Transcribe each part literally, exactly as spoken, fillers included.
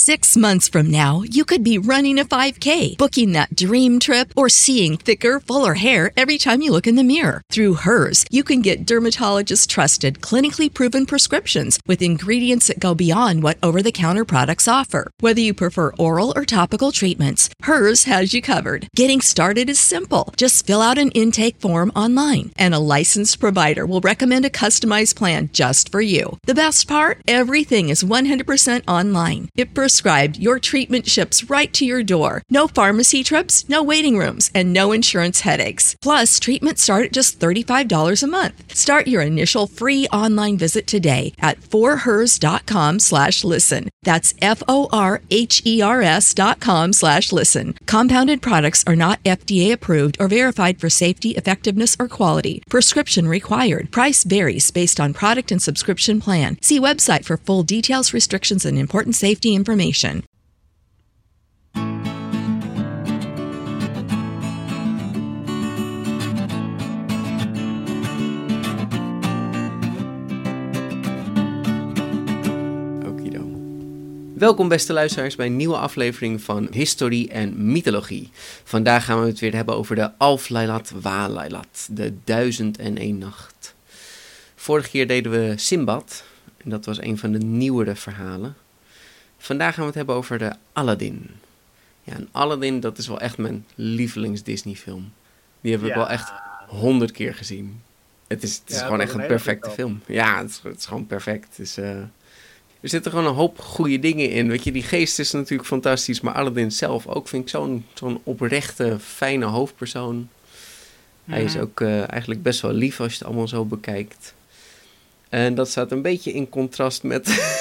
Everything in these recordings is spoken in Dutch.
Six months from now, you could be running a five K, booking that dream trip, or seeing thicker, fuller hair every time you look in the mirror. Through Hers, you can get dermatologist-trusted, clinically proven prescriptions with ingredients that go beyond what over-the-counter products offer. Whether you prefer oral or topical treatments, Hers has you covered. Getting started is simple. Just fill out an intake form online, and a licensed provider will recommend a customized plan just for you. The best part? Everything is one hundred percent online. If prescribed, your treatment ships right to your door. No pharmacy trips, no waiting rooms, and no insurance headaches. Plus, treatments start at just thirty-five dollars a month. Start your initial free online visit today at forhers.com slash listen. That's F-O-R-H-E-R-S dot com slash listen. Compounded products are not F D A approved or verified for safety, effectiveness, or quality. Prescription required. Price varies based on product and subscription plan. See website for full details, restrictions, and important safety information. Welkom beste luisteraars bij een nieuwe aflevering van Historie en Mythologie. Vandaag gaan we het weer hebben over de Alf Laylat wa Laylat, de duizend en één nacht. Vorige keer deden we Simbad, en dat was een van de nieuwere verhalen. Vandaag gaan we het hebben over de Aladdin. Ja, en Aladdin, dat is wel echt mijn lievelings Disney film. Die heb ik ja. wel echt honderd keer gezien. Het is, het is ja, gewoon echt een, een perfecte film. Ja, het is, het is gewoon perfect. Het is... Uh, Er zitten gewoon een hoop goede dingen in. Weet je, die geest is natuurlijk fantastisch. Maar Aladdin zelf ook vind ik zo'n, zo'n oprechte, fijne hoofdpersoon. Mm-hmm. Hij is ook uh, eigenlijk best wel lief als je het allemaal zo bekijkt. En dat staat een beetje in contrast met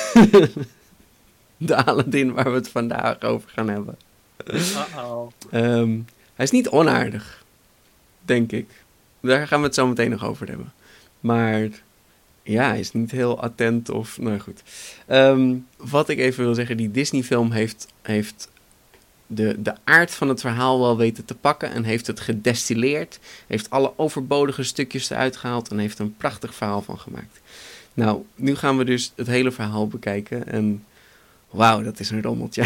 de Aladdin waar we het vandaag over gaan hebben. Uh-oh. Um, hij is niet onaardig, denk ik. Daar gaan we het zo meteen nog over hebben. Maar... ja, hij is niet heel attent of... nou goed. Um, wat ik even wil zeggen, die Disney-film heeft, heeft de, de aard van het verhaal wel weten te pakken en heeft het gedestilleerd. Heeft alle overbodige stukjes eruit gehaald en heeft er een prachtig verhaal van gemaakt. Nou, nu gaan we dus het hele verhaal bekijken en... wauw, dat is een rommeltje.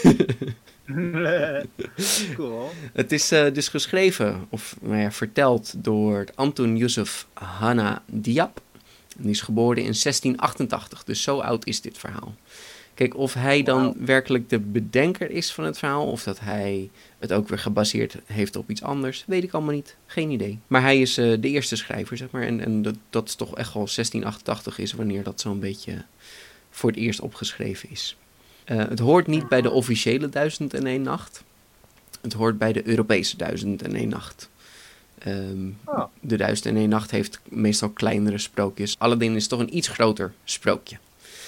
Cool. Het is uh, dus geschreven, of nou ja, verteld door Antoon Youssef Hanna Diab. Die is geboren in zestien achtentachtig, dus zo oud is dit verhaal. Kijk, of hij dan wow. werkelijk de bedenker is van het verhaal... of dat hij het ook weer gebaseerd heeft op iets anders... weet ik allemaal niet. Geen idee. Maar hij is uh, de eerste schrijver, zeg maar. En, en dat, dat is toch echt wel zestien achtentachtig is... wanneer dat zo'n beetje voor het eerst opgeschreven is. Uh, het hoort niet bij de officiële duizend en één nacht. Het hoort bij de Europese duizend en één nacht. Um, oh. De duizend en één nacht heeft meestal kleinere sprookjes. Aladdin is toch een iets groter sprookje.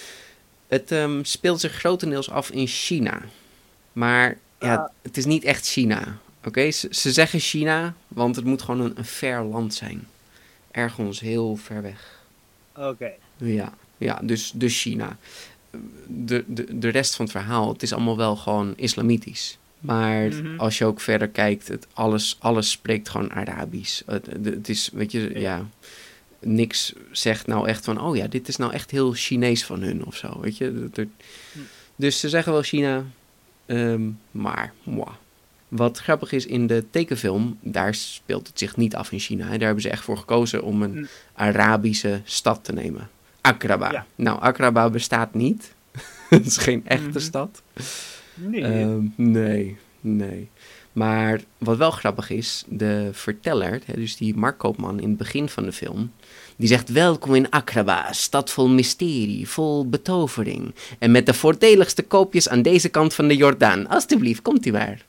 Het um, speelt zich grotendeels af in China. Maar ja, uh. het is niet echt China. Oké, okay? ze, ze zeggen China, want het moet gewoon een, een ver land zijn. Ergens heel ver weg. Oké. Okay. Ja, ja, dus, dus China. De, de, de rest van het verhaal, het is allemaal wel gewoon islamitisch. Maar mm-hmm. als je ook verder kijkt, het alles, alles spreekt gewoon Arabisch. Het, het is, weet je, ja. ja, niks zegt nou echt van, oh ja, dit is nou echt heel Chinees van hun of zo, weet je. Er, dus ze zeggen wel China, um, maar, moi. Wat grappig is, in de tekenfilm, daar speelt het zich niet af in China. Hè. Daar hebben ze echt voor gekozen om een mm. Arabische stad te nemen. Aqraba. Ja. Nou, Aqraba bestaat niet. Het is geen echte mm-hmm. stad. Nee. Uh, nee, nee. Maar wat wel grappig is, de verteller, hè, dus die marktkoopman in het begin van de film, die zegt: welkom in Aqraba, stad vol mysterie, vol betovering. En met de voordeligste koopjes aan deze kant van de Jordaan. Alsjeblieft, komt u maar.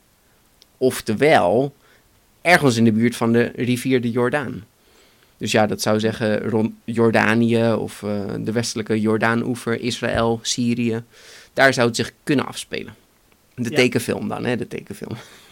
Oftewel, ergens in de buurt van de rivier de Jordaan. Dus ja, dat zou zeggen rond Jordanië of uh, de westelijke Jordaanoever, Israël, Syrië. Daar zou het zich kunnen afspelen. De ja. tekenfilm dan, hè, de tekenfilm.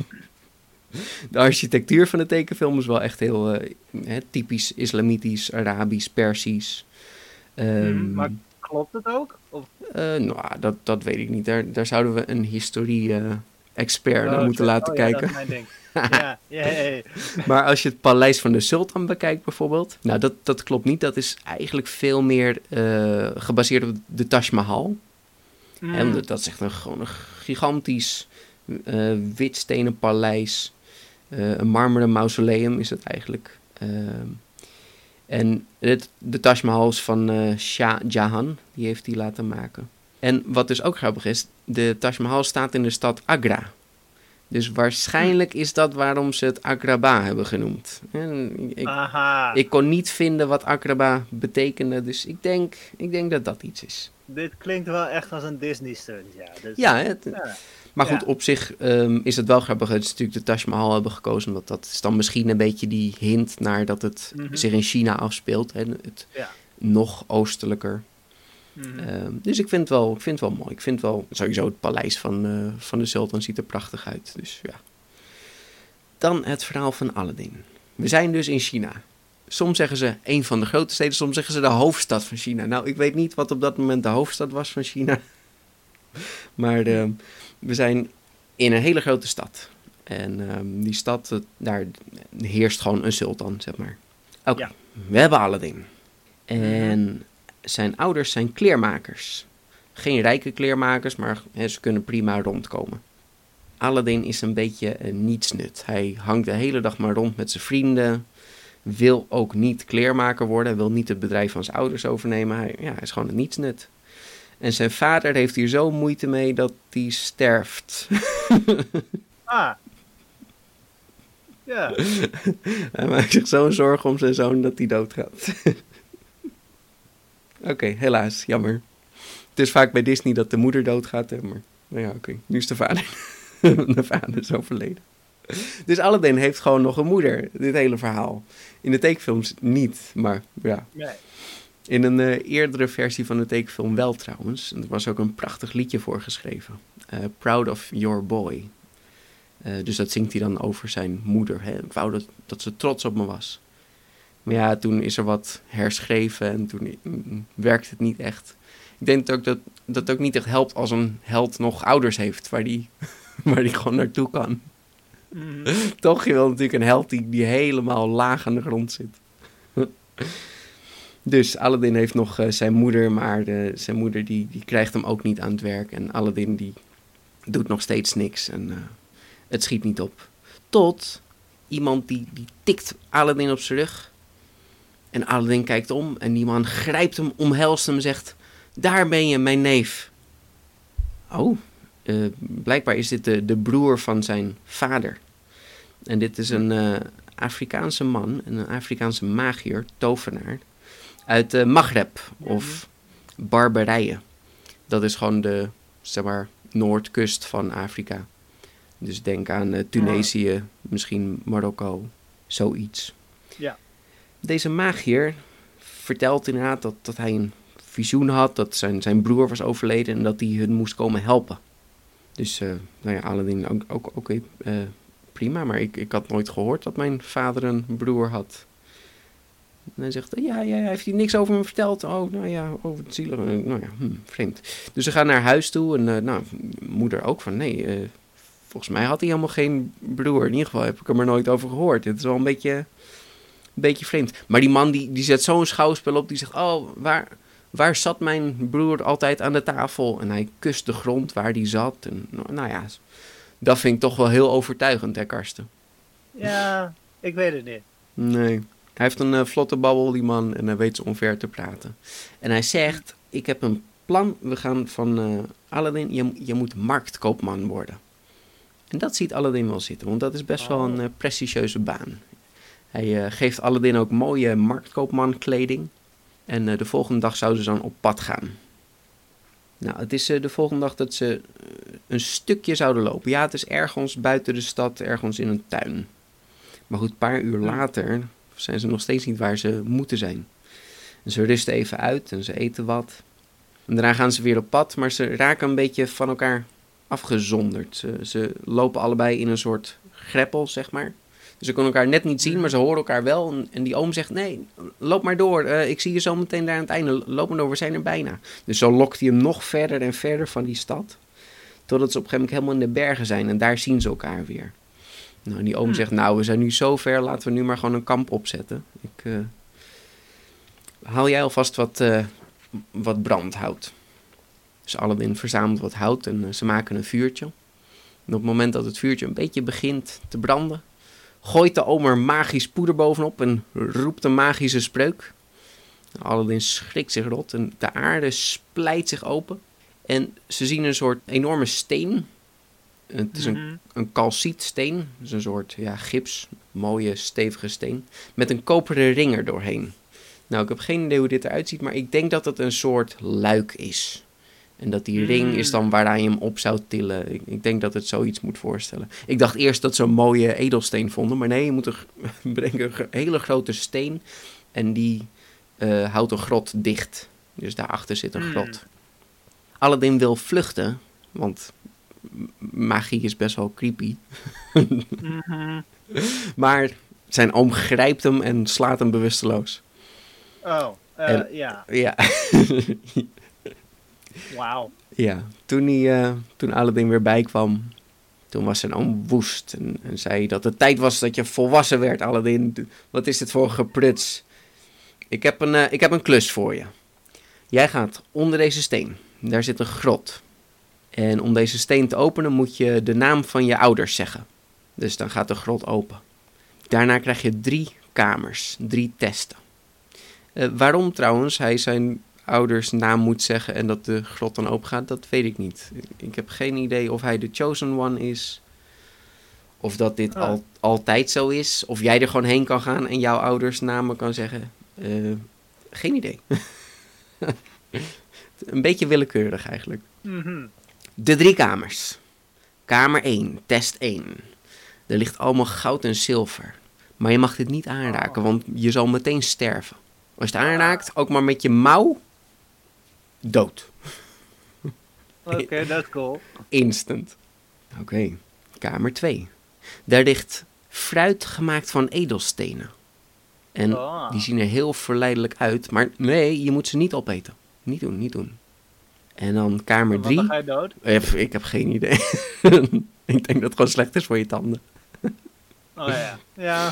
De architectuur van de tekenfilm is wel echt heel uh, hè, typisch islamitisch, Arabisch, Persisch. Um, mm, maar klopt het ook? Of? Uh, nou, dat, dat weet ik niet. Daar, daar zouden we een historie-expert uh, naar moeten laten oh, kijken. Ja, dat is mijn ding. ja, yeah, yeah. Maar als je het paleis van de sultan bekijkt bijvoorbeeld, nou dat, dat klopt niet. Dat is eigenlijk veel meer uh, gebaseerd op de Taj Mahal. Mm. En dat is echt een, gewoon een gigantisch uh, wit stenen paleis. Uh, een marmeren mausoleum is het eigenlijk. Uh, en het, de Taj Mahal is van uh, Shah Jahan. Die heeft die laten maken. En wat dus ook grappig is, de Taj Mahal staat in de stad Agra. Dus waarschijnlijk is dat waarom ze het Agrabah hebben genoemd. En ik, Aha. ik kon niet vinden wat Agrabah betekende, dus ik denk, ik denk dat dat iets is. Dit klinkt wel echt als een Disney-stunt, ja. Dus, Ja, het, ja. maar goed, Ja. op zich um, is het wel grappig dat ze natuurlijk de Taj Mahal hebben gekozen. Omdat dat is dan misschien een beetje die hint naar dat het Mhm. zich in China afspeelt. Hè, het Ja. nog oostelijker. Mhm. Um, dus ik vind, het wel, ik vind het wel mooi. Ik vind wel sowieso het paleis van, uh, van de sultan ziet er prachtig uit. Dus ja. Dan het verhaal van Aladdin. We zijn dus in China. Soms zeggen ze een van de grote steden, soms zeggen ze de hoofdstad van China. Nou, ik weet niet wat op dat moment de hoofdstad was van China. Maar uh, we zijn in een hele grote stad. En uh, die stad, uh, daar heerst gewoon een sultan, zeg maar. Oké, okay, ja. We hebben Aladdin. En zijn ouders zijn kleermakers. Geen rijke kleermakers, maar he, ze kunnen prima rondkomen. Aladdin is een beetje een nietsnut. Hij hangt de hele dag maar rond met zijn vrienden. Wil ook niet kleermaker worden. Hij wil niet het bedrijf van zijn ouders overnemen. Hij, ja, hij is gewoon een nietsnut. En zijn vader heeft hier zo moeite mee dat hij sterft. Ah. Ja. Hij maakt zich zo'n zorgen om zijn zoon dat hij doodgaat. Oké, okay, helaas, jammer. Het is vaak bij Disney dat de moeder doodgaat, hè, maar nou ja, oké, okay. Nu is de vader. De vader is overleden. Dus Aladdin heeft gewoon nog een moeder, dit hele verhaal. In de tekenfilms niet, maar ja. Nee. In een uh, eerdere versie van de tekenfilm wel trouwens. En er was ook een prachtig liedje voor geschreven. Uh, Proud of Your Boy. Uh, dus dat zingt hij dan over zijn moeder. Hè? Ik wou dat, dat ze trots op me was. Maar ja, toen is er wat herschreven en toen mm, werkt het niet echt. Ik denk ook dat dat ook niet echt helpt als een held nog ouders heeft waar die, waar die gewoon naartoe kan. Mm. Toch, je wil natuurlijk een held die, die helemaal laag aan de grond zit. Dus Aladdin heeft nog uh, zijn moeder, maar de, zijn moeder die, die krijgt hem ook niet aan het werk. En Aladdin die doet nog steeds niks en uh, het schiet niet op. Tot iemand die, die tikt Aladdin op zijn rug. En Aladdin kijkt om en die man grijpt hem, omhelst hem en zegt: daar ben je, mijn neef. Oh, uh, blijkbaar is dit de, de broer van zijn vader. En dit is een uh, Afrikaanse man, een Afrikaanse magier, tovenaar, uit uh, Maghreb of Barbarije. Dat is gewoon de, zeg maar, noordkust van Afrika. Dus denk aan uh, Tunesië, misschien Marokko, zoiets. Ja. Deze magier vertelt inderdaad dat, dat hij een visioen had, dat zijn, zijn broer was overleden en dat hij hun moest komen helpen. Dus, uh, nou ja, Aladdin ook, ook oké, okay, uh, prima, maar ik, ik had nooit gehoord dat mijn vader een broer had. En hij zegt, ja, ja, hij heeft hier niks over me verteld. Oh, nou ja, over het zielig. Nou ja, hm, vreemd. Dus ze gaan naar huis toe en uh, nou, moeder ook van, nee, uh, volgens mij had hij helemaal geen broer. In ieder geval heb ik er maar nooit over gehoord. Het is wel een beetje, een beetje vreemd. Maar die man die, die zet zo'n schouwspel op, die zegt, oh, waar, waar zat mijn broer altijd aan de tafel? En hij kust de grond waar die zat. En, nou, nou ja, dat vind ik toch wel heel overtuigend, hè, Karsten? Ja, ik weet het niet. Nee. Hij heeft een uh, vlotte babbel, die man, en hij weet zo onver te praten. En hij zegt, ik heb een plan, we gaan van uh, Aladdin, je, je moet marktkoopman worden. En dat ziet Aladdin wel zitten, want dat is best oh. wel een uh, prestigieuze baan. Hij uh, geeft Aladdin ook mooie marktkoopman kleding. En uh, de volgende dag zouden ze dan op pad gaan. Nou, het is uh, de volgende dag dat ze uh, een stukje zouden lopen. Ja, het is ergens buiten de stad, ergens in een tuin. Maar goed, een paar uur later zijn ze nog steeds niet waar ze moeten zijn. En ze rusten even uit en ze eten wat. En daarna gaan ze weer op pad, maar ze raken een beetje van elkaar afgezonderd. Ze, ze lopen allebei in een soort greppel, zeg maar. Dus ze kunnen elkaar net niet zien, maar ze horen elkaar wel. En, en die oom zegt, nee, loop maar door. Uh, ik zie je zo meteen daar aan het einde. Loop maar door, we zijn er bijna. Dus zo lokt hij hem nog verder en verder van die stad. Totdat ze op een gegeven moment helemaal in de bergen zijn. En daar zien ze elkaar weer. Nou, en die oom zegt, nou, we zijn nu zo ver, laten we nu maar gewoon een kamp opzetten. Ik, uh, haal jij alvast wat, uh, wat brandhout. Dus Aladdin verzamelt wat hout en uh, ze maken een vuurtje. En op het moment dat het vuurtje een beetje begint te branden, gooit de oom er magisch poeder bovenop en roept een magische spreuk. Aladdin schrikt zich rot en de aarde splijt zich open. En ze zien een soort enorme steen. Het is een, Mhm. een calcietsteen. Dus een soort ja, gips, mooie stevige steen. Met een koperen ring er doorheen. Nou, ik heb geen idee hoe dit eruit ziet, maar ik denk dat het een soort luik is. En dat die ring is dan waaraan je hem op zou tillen. Ik, ik denk dat het zoiets moet voorstellen. Ik dacht eerst dat ze een mooie edelsteen vonden. Maar nee, je moet er brengen een hele grote steen. En die uh, houdt een grot dicht. Dus daarachter zit een Mm. grot. Aladdin wil vluchten. Want magie is best wel creepy. Mhm. Maar zijn oom grijpt hem en slaat hem bewusteloos. Oh, uh, En- ja. Ja. Wauw. Ja, toen, hij, uh, toen Aladdin weer bijkwam, toen was zijn oom woest en, en zei dat het tijd was dat je volwassen werd, Aladdin. Wat is dit voor gepruts? Ik heb een, uh, ik heb een klus voor je. Jij gaat onder deze steen. Daar zit een grot. En om deze steen te openen moet je de naam van je ouders zeggen. Dus dan gaat de grot open. Daarna krijg je drie kamers, drie testen. Uh, waarom trouwens hij zijn ouders naam moet zeggen en dat de grot dan open gaat, dat weet ik niet. Ik heb geen idee of hij de chosen one is. Of dat dit Ah. al, altijd zo is. Of jij er gewoon heen kan gaan en jouw ouders namen kan zeggen. Uh, geen idee. Een beetje willekeurig eigenlijk. Mhm. De drie kamers. Kamer één, test één. Er ligt allemaal goud en zilver. Maar je mag dit niet aanraken, want je zal meteen sterven. Als je het aanraakt, ook maar met je mouw, dood. Oké, dat is cool. Instant. Oké, okay. Kamer twee. Daar ligt fruit gemaakt van edelstenen. En Oh. die zien er heel verleidelijk uit. Maar nee, je moet ze niet opeten. Niet doen, niet doen. En dan kamer Want dan drie. ga je dood. Ik heb geen idee. Ik denk dat het gewoon slecht is voor je tanden. Oh ja. Ja,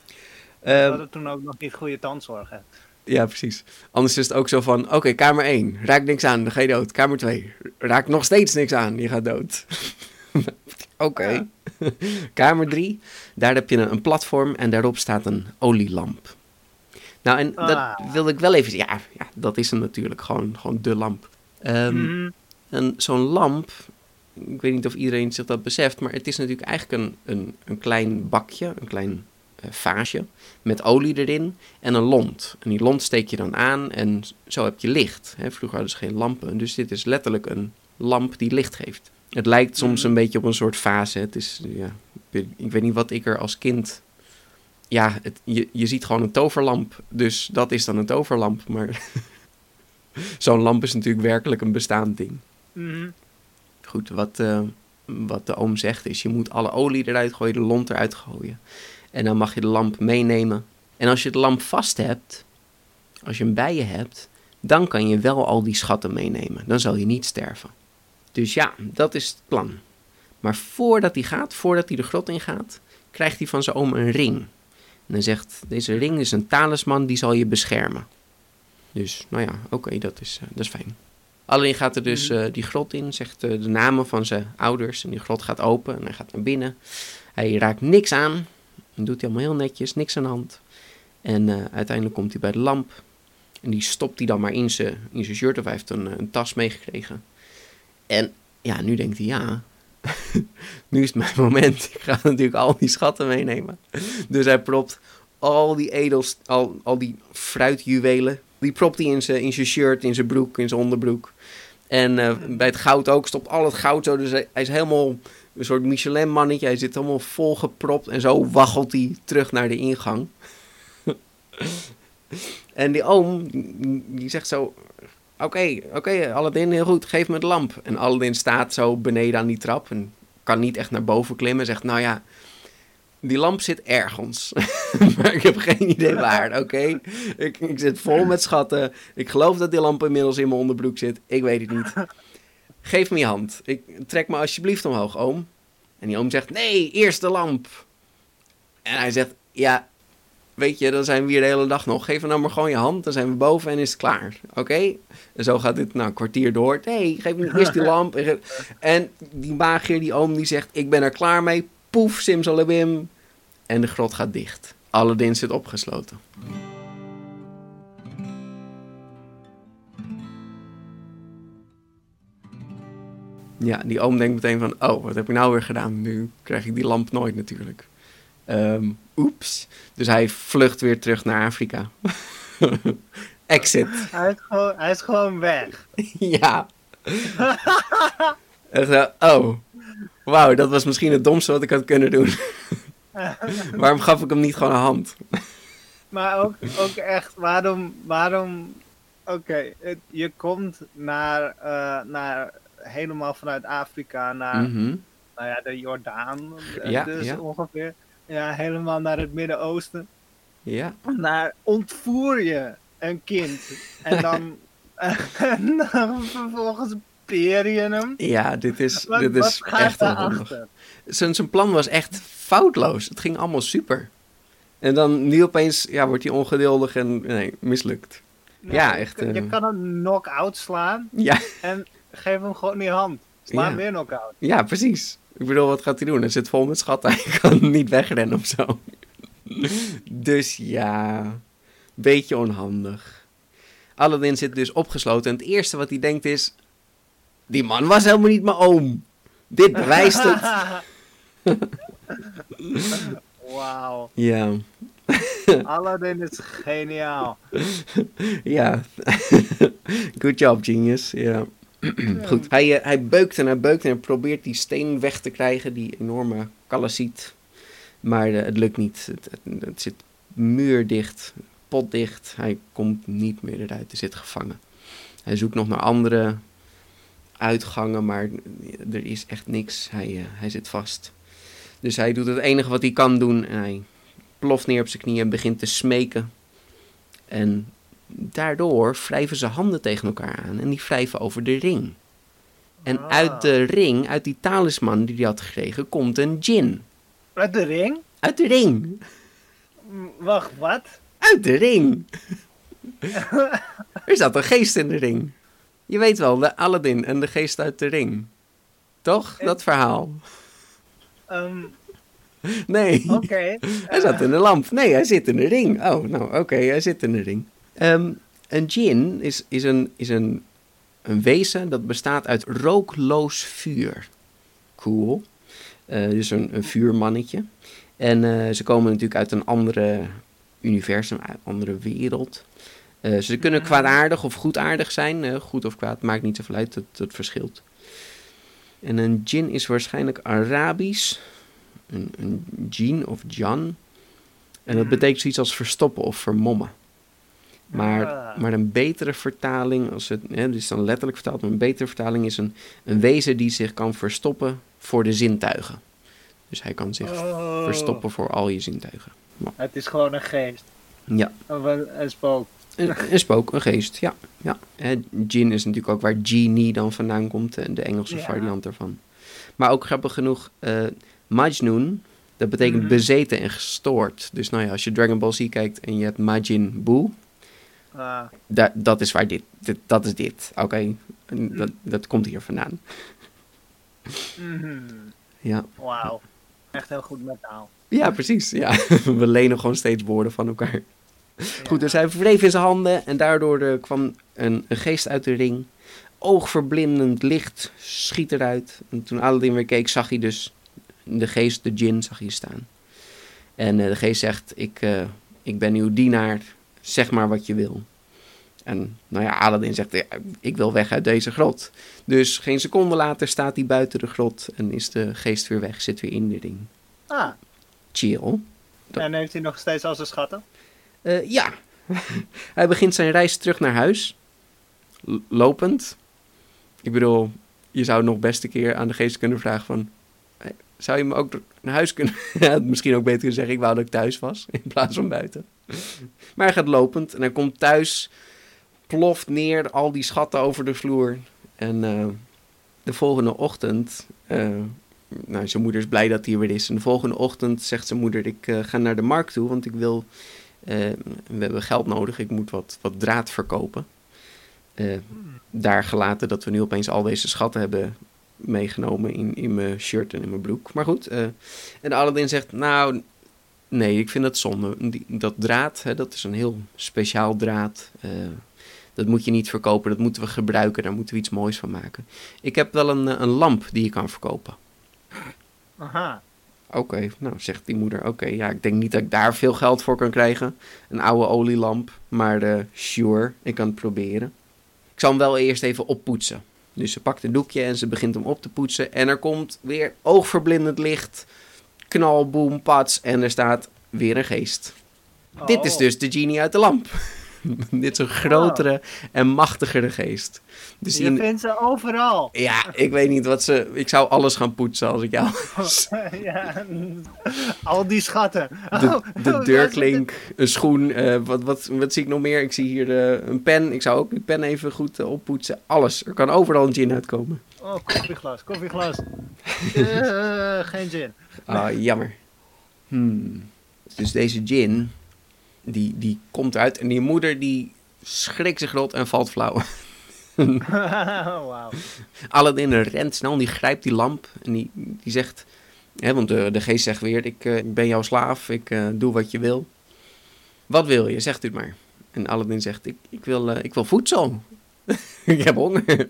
we Um, hadden toen ook nog niet goede tandzorg. Hè. ja, precies. Anders is het ook zo van, oké, okay, kamer één. Raak niks aan, dan ga je dood. Kamer twee. Raak nog steeds niks aan, je gaat dood. Oké. Okay. Ja. Kamer drie. Daar heb je een, een platform en daarop staat een olielamp. Nou, en Ah. dat wilde ik wel even zeggen. Ja, ja, dat is hem natuurlijk. Gewoon, gewoon de lamp. Um, Mhm. En zo'n lamp, ik weet niet of iedereen zich dat beseft, maar het is natuurlijk eigenlijk een, een, een klein bakje, een klein uh, vaasje met olie erin en een lont. En die lont steek je dan aan en zo heb je licht. Hè? Vroeger hadden ze geen lampen, dus dit is letterlijk een lamp die licht geeft. Het lijkt soms een beetje op een soort vaas. Hè? Het is, ja, ik weet niet wat ik er als kind... Ja, het, je, je ziet gewoon een toverlamp, dus dat is dan een toverlamp. Maar zo'n lamp is natuurlijk werkelijk een bestaand ding. Mhm. Goed, wat, uh, wat de oom zegt is, je moet alle olie eruit gooien, de lont eruit gooien. En dan mag je de lamp meenemen. En als je de lamp vast hebt, als je hem bij je hebt, dan kan je wel al die schatten meenemen. Dan zal je niet sterven. Dus ja, dat is het plan. Maar voordat hij gaat, voordat hij de grot ingaat, krijgt hij van zijn oom een ring. En hij zegt, deze ring is een talisman, die zal je beschermen. Dus, nou ja, oké, okay, dat, is, uh, dat is fijn. Alleen gaat er dus uh, die grot in, zegt uh, de namen van zijn ouders. En die grot gaat open en hij gaat naar binnen. Hij raakt niks aan. Dan doet hij allemaal heel netjes, niks aan de hand. En uh, uiteindelijk komt hij bij de lamp. En die stopt hij dan maar in zijn in zijn shirt. Of hij heeft een, een tas meegekregen. En ja, nu denkt hij, ja, nu is het mijn moment. Ik ga natuurlijk al die schatten meenemen. Dus hij propt al die edels, al, al die fruitjuwelen. Die propt hij in zijn in zijn shirt, in zijn broek, in zijn onderbroek. En uh, bij het goud ook, stopt al het goud zo. Dus hij, hij is helemaal een soort Michelin-mannetje. Hij zit helemaal volgepropt. En zo waggelt hij terug naar de ingang. En die oom, die zegt zo... Oké, okay, oké, okay, Aladdin, heel goed, geef me de lamp. En Aladdin staat zo beneden aan die trap en kan niet echt naar boven klimmen. Zegt, nou ja, die lamp zit ergens. Maar ik heb geen idee waar, oké? Okay? Ik, ik zit vol met schatten. Ik geloof dat die lamp inmiddels in mijn onderbroek zit. Ik weet het niet. Geef me je hand. Ik, trek me alsjeblieft omhoog, oom. En die oom zegt, nee, eerst de lamp. En hij zegt, ja, weet je, dan zijn we hier de hele dag nog. Geef me nou maar gewoon je hand, dan zijn we boven en is het klaar. Oké? Okay? En zo gaat dit nou een kwartier door. Nee, geef me eerst die lamp. En die magier, die oom, die zegt, ik ben er klaar mee. Poef, simsalabim. En de grot gaat dicht. Aladdin zit opgesloten. Ja, die oom denkt meteen van, oh, wat heb ik nou weer gedaan? Nu krijg ik die lamp nooit natuurlijk. Um, oeps. Dus hij vlucht weer terug naar Afrika. Exit. Hij is gewoon, hij is gewoon weg. Ja. Echt, oh, wauw, dat was misschien het domste wat ik had kunnen doen. Waarom gaf ik hem niet gewoon een hand? Maar ook, ook echt, waarom, waarom, oké, okay, je komt naar, uh, naar, helemaal vanuit Afrika naar, Mm-hmm. nou ja, de Jordaan, ja, dus ja. ongeveer, ja, helemaal naar het Midden-Oosten. Ja. Naar ontvoer je een kind en dan, en dan vervolgens peer je hem. Ja, dit is, wat, dit is wat echt onhandig. Zijn, zijn plan was echt foutloos. Het ging allemaal super. En dan nu opeens ja, wordt hij ongeduldig en nee, mislukt. Nee, ja, echt. Je, uh... je kan hem knock-out slaan ja. en geef hem gewoon die hand. Sla hem ja. weer knock-out. Ja, precies. Ik bedoel, wat gaat hij doen? Hij zit vol met schatten. Hij kan niet wegrennen of zo. Dus ja, beetje onhandig. Aladdin zit dus opgesloten en het eerste wat hij denkt is, die man was helemaal niet mijn oom. Dit bewijst het. Wauw. Ja. Aladdin is geniaal. Ja. Good job, genius. Ja. Goed. Hij, uh, hij beukt en hij beukt en hij probeert die steen weg te krijgen, die enorme kalasiet. Maar uh, het lukt niet. Het, het, het zit muurdicht, potdicht. Hij komt niet meer eruit. Hij zit gevangen. Hij zoekt nog naar andere uitgangen, maar er is echt niks. Hij, uh, hij zit vast. Dus hij doet het enige wat hij kan doen. En hij ploft neer op zijn knieën en begint te smeken. En daardoor wrijven ze handen tegen elkaar aan. En die wrijven over de ring. En ah. uit de ring, uit die talisman die hij had gekregen, komt een djinn. Uit de ring? Uit de ring. Wacht, wat? Uit de ring. Er zat een geest in de ring. Je weet wel, de Aladdin en de geest uit de ring. Toch? Dat verhaal. Um, nee. Oké. Okay. Hij zat in de lamp. Nee, hij zit in de ring. Oh, nou oké, okay, hij zit in de ring. Um, een djinn is, is, een, is een, een wezen dat bestaat uit rookloos vuur. Cool. Uh, dus een, een vuurmannetje. En uh, ze komen natuurlijk uit een andere universum, een andere wereld. Uh, ze kunnen kwaadaardig of goedaardig zijn. Uh, goed of kwaad, maakt niet zoveel uit, dat, dat verschilt. En een djinn is waarschijnlijk Arabisch. Een, een djinn of jan. En dat betekent zoiets als verstoppen of vermommen. Maar, Ah. maar een betere vertaling, als het, hè, dus dan letterlijk vertaald, maar een betere vertaling is een, een wezen die zich kan verstoppen voor de zintuigen. Dus hij kan zich Oh. verstoppen voor al je zintuigen. Nou, Het is gewoon een geest. ja, Of een, een spook. een, een spook, een geest, ja. ja. Hè, djinn is natuurlijk ook waar genie dan vandaan komt, de, de Engelse Ja. variant ervan. Maar ook grappig genoeg, uh, Majnun, dat betekent Mhm. bezeten en gestoord. Dus nou ja, als je Dragon Ball Z kijkt en je hebt Majin Buu, Ah. Da- dat is waar dit, dit dat is dit, oké, okay. dat, dat komt hier vandaan. Mhm. Ja. Wauw. Echt heel goed met taal. Ja, precies, ja. We lenen gewoon steeds woorden van elkaar. Goed, dus hij wreef in zijn handen en daardoor uh, kwam een, een geest uit de ring. Oogverblindend licht schiet eruit. En toen Aladdin weer keek, zag hij dus de geest, de djinn, zag hij staan. En uh, de geest zegt, ik, uh, ik ben uw dienaar, zeg maar wat je wil. En nou ja, Aladdin zegt, ja, ik wil weg uit deze grot. Dus geen seconde later staat hij buiten de grot en is de geest weer weg, zit weer in de ring. Ah. Chill. Dat- En heeft hij nog steeds al zijn schatten? Uh, ja, hij begint zijn reis terug naar huis. L- lopend. Ik bedoel, je zou nog best een keer aan de geest kunnen vragen van, hey, zou je me ook naar huis kunnen? Ja, misschien ook beter kunnen zeggen, ik wou dat ik thuis was, in plaats van buiten. Maar hij gaat lopend en hij komt thuis, ploft neer, al die schatten over de vloer. En uh, de volgende ochtend, uh, nou, zijn moeder is blij dat hij er weer is. En de volgende ochtend zegt zijn moeder, ik uh, ga naar de markt toe, want ik wil Uh, we hebben geld nodig, ik moet wat, wat draad verkopen. Uh, daar gelaten dat we nu opeens al deze schatten hebben meegenomen in, in mijn shirt en in mijn broek. Maar goed, uh, en Aladdin zegt, nou, nee, ik vind dat zonde. Die, dat draad, hè, dat is een heel speciaal draad. Uh, dat moet je niet verkopen, dat moeten we gebruiken, daar moeten we iets moois van maken. Ik heb wel een, een lamp die je kan verkopen. Aha. Oké, okay, nou, zegt die moeder, oké, okay, ja, ik denk niet dat ik daar veel geld voor kan krijgen. Een oude olielamp, maar uh, sure, ik kan het proberen. Ik zal hem wel eerst even oppoetsen. Dus ze pakt een doekje en ze begint hem op te poetsen. En er komt weer oogverblindend licht. Knal, boem, pats. En er staat weer een geest. Oh. Dit is dus de genie uit de lamp. Dit is een grotere oh. en machtigere geest. Dus je in... vindt ze overal. Ja, ik weet niet wat ze... Ik zou alles gaan poetsen als ik jou was. Ja, al die schatten. De, de oh, deurklink, een schoen. Uh, wat, wat, wat zie ik nog meer? Ik zie hier uh, een pen. Ik zou ook die pen even goed uh, oppoetsen. Alles. Er kan overal een gin uitkomen. Oh, koffieglas, koffieglas. uh, geen gin. Ah, jammer. Hmm. Dus deze gin... Die, die komt uit en die moeder die schrikt zich rot en valt flauw. Wow. Aladdin rent snel en die grijpt die lamp en die, die zegt... Hè, want de, de geest zegt weer, ik, uh, ik ben jouw slaaf, ik uh, doe wat je wil. Wat wil je? Zegt u maar. En Aladdin zegt, ik, ik, wil, uh, ik wil voedsel. Ik heb honger.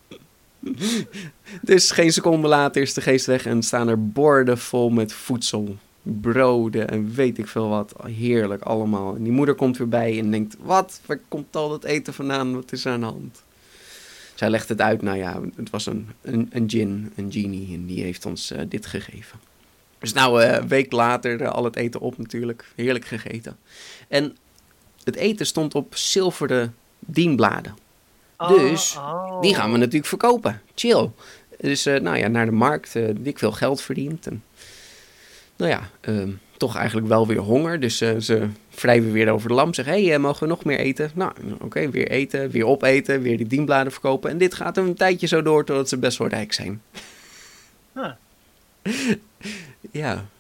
Dus geen seconde later is de geest weg en staan er borden vol met voedsel. Broden en weet ik veel wat. Heerlijk allemaal. En die moeder komt weer bij en denkt... Wat? Waar komt al dat eten vandaan? Wat is er aan de hand? Zij legt het uit. Nou ja, het was een, een, een djinn, een genie. En die heeft ons uh, dit gegeven. Dus nou, uh, een week later uh, al het eten op natuurlijk. Heerlijk gegeten. En het eten stond op zilveren dienbladen. Oh, dus oh. die gaan we natuurlijk verkopen. Chill. Dus uh, nou ja, naar de markt. Uh, dik veel geld verdiend. En nou ja, uh, toch eigenlijk wel weer honger. Dus uh, ze wrijven weer over de lamp. Zeggen, hé, hey, uh, mogen we nog meer eten? Nou, oké, okay, weer eten, weer opeten, weer die dienbladen verkopen. En dit gaat een tijdje zo door totdat ze best wel rijk zijn. Huh. Ja.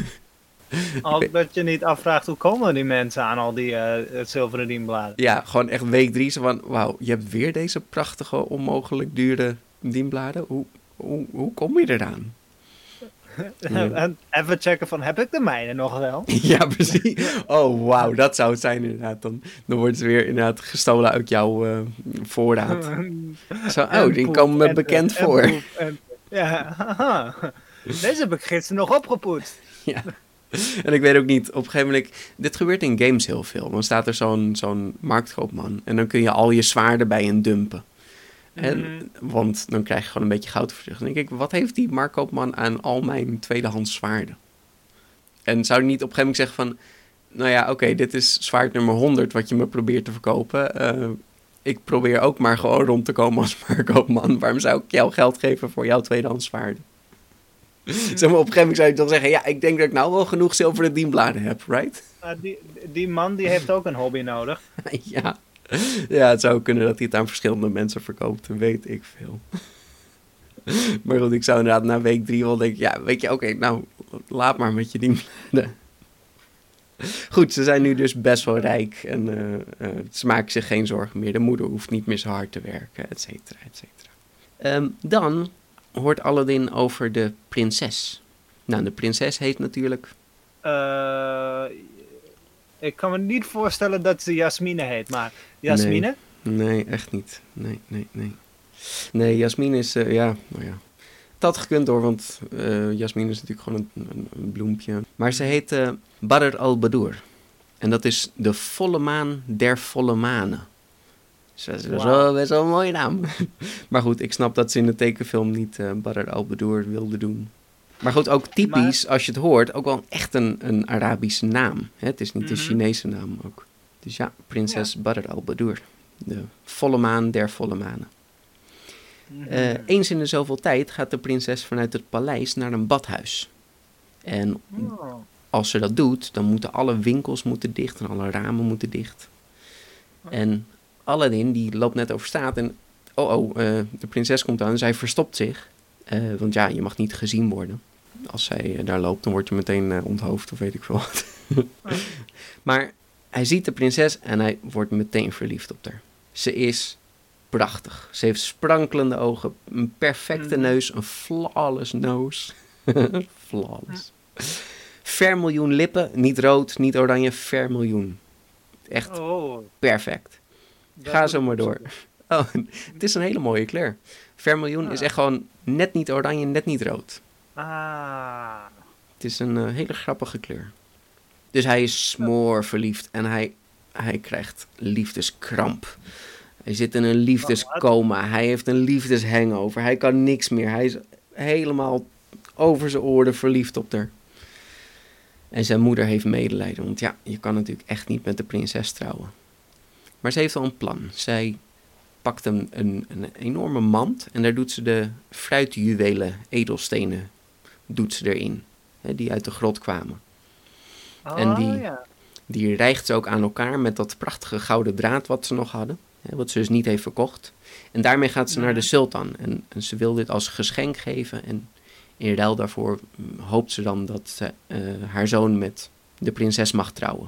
Al dat je niet afvraagt, hoe komen die mensen aan al die uh, zilveren dienbladen? Ja, gewoon echt week drie. Zo van, wauw, je hebt weer deze prachtige, onmogelijk dure dienbladen. Hoe, hoe, hoe kom je eraan? Ja. En even checken van, heb ik de mijne nog wel? Ja, precies. Oh, wauw, dat zou het zijn inderdaad. Dan, dan wordt het weer inderdaad gestolen uit jouw uh, voorraad. Zo, oh, die komen me bekend en, voor. En, en, ja, haha. Deze heb ik gisteren nog opgepoetst. Ja. En ik weet ook niet, op een gegeven moment... Dit gebeurt in games heel veel. Dan staat er zo'n, zo'n marktkoopman. En dan kun je al je zwaarden bij hem dumpen. En, mm-hmm. Want dan krijg je gewoon een beetje goud voor zich. Dan denk ik, wat heeft die marktkoopman aan al mijn tweedehands zwaarden? En zou hij niet op een gegeven moment zeggen van... Nou ja, oké, okay, dit is zwaard nummer honderd wat je me probeert te verkopen. Uh, ik probeer ook maar gewoon rond te komen als marktkoopman. Waarom zou ik jou geld geven voor jouw tweedehands zwaarden? Mm-hmm. Zeg maar, op een gegeven moment zou je dan zeggen... Ja, ik denk dat ik nou wel genoeg zilveren dienbladen heb, right? Uh, die, die man die heeft ook een hobby nodig. Ja. Ja, het zou kunnen dat hij het aan verschillende mensen verkoopt. Weet ik veel. Maar goed, ik zou inderdaad na week drie wel denken... Ja, weet je, oké, okay, nou, laat maar met je dienbladen. Goed, ze zijn nu dus best wel rijk. En uh, uh, ze maken zich geen zorgen meer. De moeder hoeft niet meer zo hard te werken, et cetera, et cetera. Um, dan hoort Aladdin over de prinses. Nou, de prinses heet natuurlijk... Uh... Ik kan me niet voorstellen dat ze Jasmine heet, maar Jasmine? Nee, nee echt niet. Nee, nee, nee. Nee, Jasmine is, uh, ja, nou ja. Het had gekund hoor, want uh, Jasmine is natuurlijk gewoon een, een, een bloempje. Maar ze heet uh, Badr al-Badur. En dat is de volle maan der volle manen. Dus dat is wow. wel best wel een mooie naam. Maar goed, ik snap dat ze in de tekenfilm niet uh, Badr al-Badur wilde doen. Maar goed, ook typisch, maar... als je het hoort, ook wel echt een, een Arabische naam. Hè? Het is niet mm-hmm. een Chinese naam ook. Dus ja, prinses ja. Badr al-Badur. De volle maan der volle manen. Mm-hmm. Uh, eens in de zoveel tijd gaat de prinses vanuit het paleis naar een badhuis. En oh. als ze dat doet, dan moeten alle winkels moeten dicht en alle ramen moeten dicht. Oh. En Aladdin, die loopt net over straat en... Oh, oh, uh, de prinses komt aan en zij verstopt zich. Uh, want ja, je mag niet gezien worden. Als zij uh, daar loopt, dan word je meteen uh, onthoofd of weet ik veel wat. Maar hij ziet de prinses en hij wordt meteen verliefd op haar. Ze is prachtig. Ze heeft sprankelende ogen, een perfecte Mhm. neus, een flawless nose. Flawless. Vermiljoen lippen, niet rood, niet oranje, vermiljoen. Echt Oh, perfect. dat Ga moet zo ik maar door. opzoeken. Oh, het is een hele mooie kleur. Vermiljoen Ah. is echt gewoon net niet oranje, net niet rood. Ah. Het is een eh, hele grappige kleur. Dus hij is smoor verliefd en hij, hij krijgt liefdeskramp. Hij zit in een liefdescoma. Hij heeft een liefdeshangover. Hij kan niks meer. Hij is helemaal over zijn oren verliefd op haar. En zijn moeder heeft medelijden. Want ja, je kan natuurlijk echt niet met de prinses trouwen. Maar ze heeft wel een plan. Zij pakt een, een, een enorme mand. En daar doet ze de fruitjuwelen, edelstenen, doet ze erin. Hè, die uit de grot kwamen. Oh, En die- ja. Die rijgt ze ook aan elkaar met dat prachtige gouden draad wat ze nog hadden. Hè, wat ze dus niet heeft verkocht. En daarmee gaat ze Mhm. naar de sultan. En, en ze wil dit als geschenk geven. En in ruil daarvoor mm, hoopt ze dan dat ze, eh, haar zoon met de prinses mag trouwen.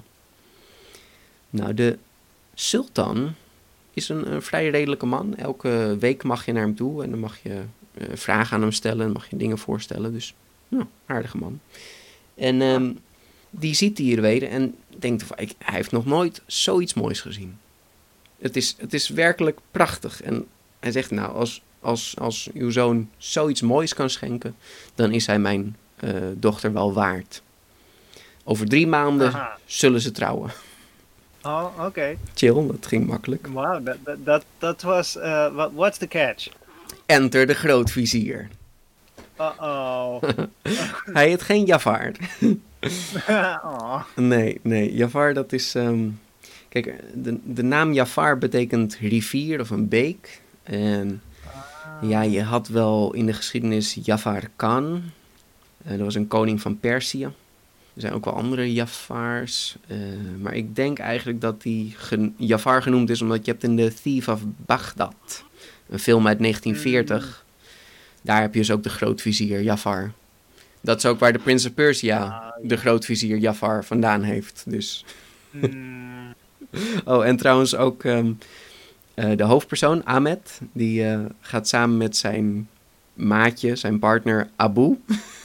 Nou, de sultan is een, een vrij redelijke man. Elke week mag je naar hem toe en dan mag je eh, vragen aan hem stellen. En mag je dingen voorstellen. Dus, nou, aardige man. En ehm, die ziet hier weer en denkt, van, ik, hij heeft nog nooit zoiets moois gezien. Het is, het is werkelijk prachtig. En hij zegt, nou, als, als, als uw zoon zoiets moois kan schenken, dan is hij mijn eh, dochter wel waard. Over drie maanden Aha. zullen ze trouwen. Oh, oké. Chill, dat ging makkelijk. Wauw, dat, dat, dat, dat was... eh, what, what's the catch? Enter de grootvizier. Uh-oh. Hij heet geen Jafar. oh. Nee, nee. Jafar, dat is... ehm, kijk, de, de naam Jafar betekent rivier of een beek. En ja, je had wel in de geschiedenis Jafar Khan. Eh, dat was een koning van Perzië. Er zijn ook wel andere Jafars. eh, maar ik denk eigenlijk dat die gen- Jafar genoemd is omdat je hebt in The Thief of Baghdad, een film uit negentien veertig. Daar heb je dus ook de grootvizier Jafar. Dat is ook waar de Prince of Persia Ah, de grootvizier Jafar vandaan heeft. Dus. Hmm. Oh, en trouwens ook ehm, eh, de hoofdpersoon, Ahmed, die eh, gaat samen met zijn maatje, zijn partner Abu,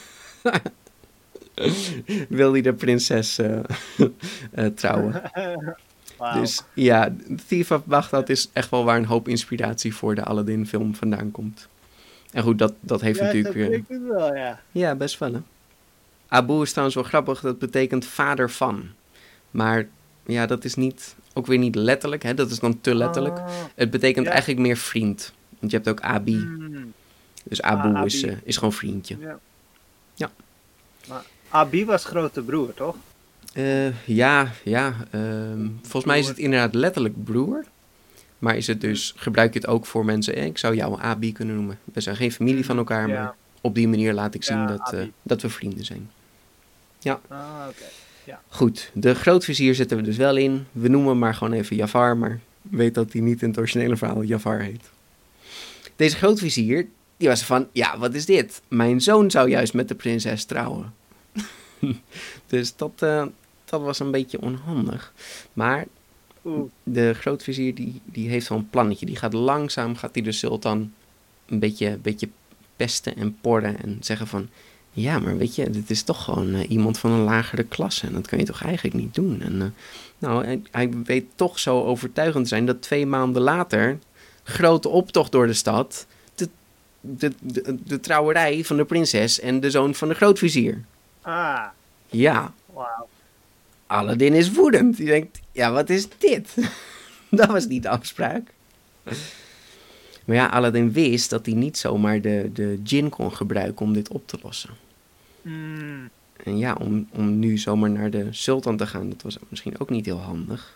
wil hij de prinses eh, eh, trouwen. Wauw. Dus ja, Thief of Baghdad is echt wel waar een hoop inspiratie voor de Aladdin film vandaan komt. En goed, dat, dat heeft ja, natuurlijk... zo eh, klinkt het wel, ja. ja, best wel hè. Abu is trouwens wel grappig, dat betekent vader van. Maar ja, dat is niet, ook weer niet letterlijk, hè? Dat is dan te letterlijk. Oh. Het betekent Ja. eigenlijk meer vriend. Want je hebt ook Abi. Hmm. Dus Abu Ah, is, Abi. eh, is gewoon vriendje. Ja. Ja. Maar Abi was grote broer, toch? Eh, ja, ja. ehm, volgens mij is het inderdaad letterlijk broer. Maar is het dus, gebruik je het ook voor mensen, eh, ik zou jou een Abi kunnen noemen. We zijn geen familie van elkaar, Ja. maar op die manier laat ik zien Ja, dat, eh, Abi. dat we vrienden zijn. Ah, oké. Goed, de grootvizier zitten we dus wel in. We noemen hem maar gewoon even Jafar, maar weet dat hij niet in het originele verhaal Jafar heet. Deze grootvizier, die was van, ja, wat is dit? Mijn zoon zou juist met de prinses trouwen. Dus dat, eh, dat was een beetje onhandig. Maar Oeh. de grootvizier, die, die heeft wel een plannetje. Die gaat langzaam, gaat hij de sultan een beetje, beetje pesten en porren en zeggen van... Ja, maar weet je, dit is toch gewoon eh, iemand van een lagere klasse. En dat kan je toch eigenlijk niet doen. En, eh, nou, hij, hij weet toch zo overtuigend te zijn dat twee maanden later... grote optocht door de stad... De, de, de, de trouwerij van de prinses en de zoon van de grootvizier. Ah, Ja, wauw. Aladdin is woedend. Die denkt, ja, wat is dit? Dat was niet de afspraak. Maar ja, Aladdin wist dat hij niet zomaar de, de djinn kon gebruiken om dit op te lossen. Hmm. En ja, om, om nu zomaar naar de sultan te gaan, dat was misschien ook niet heel handig.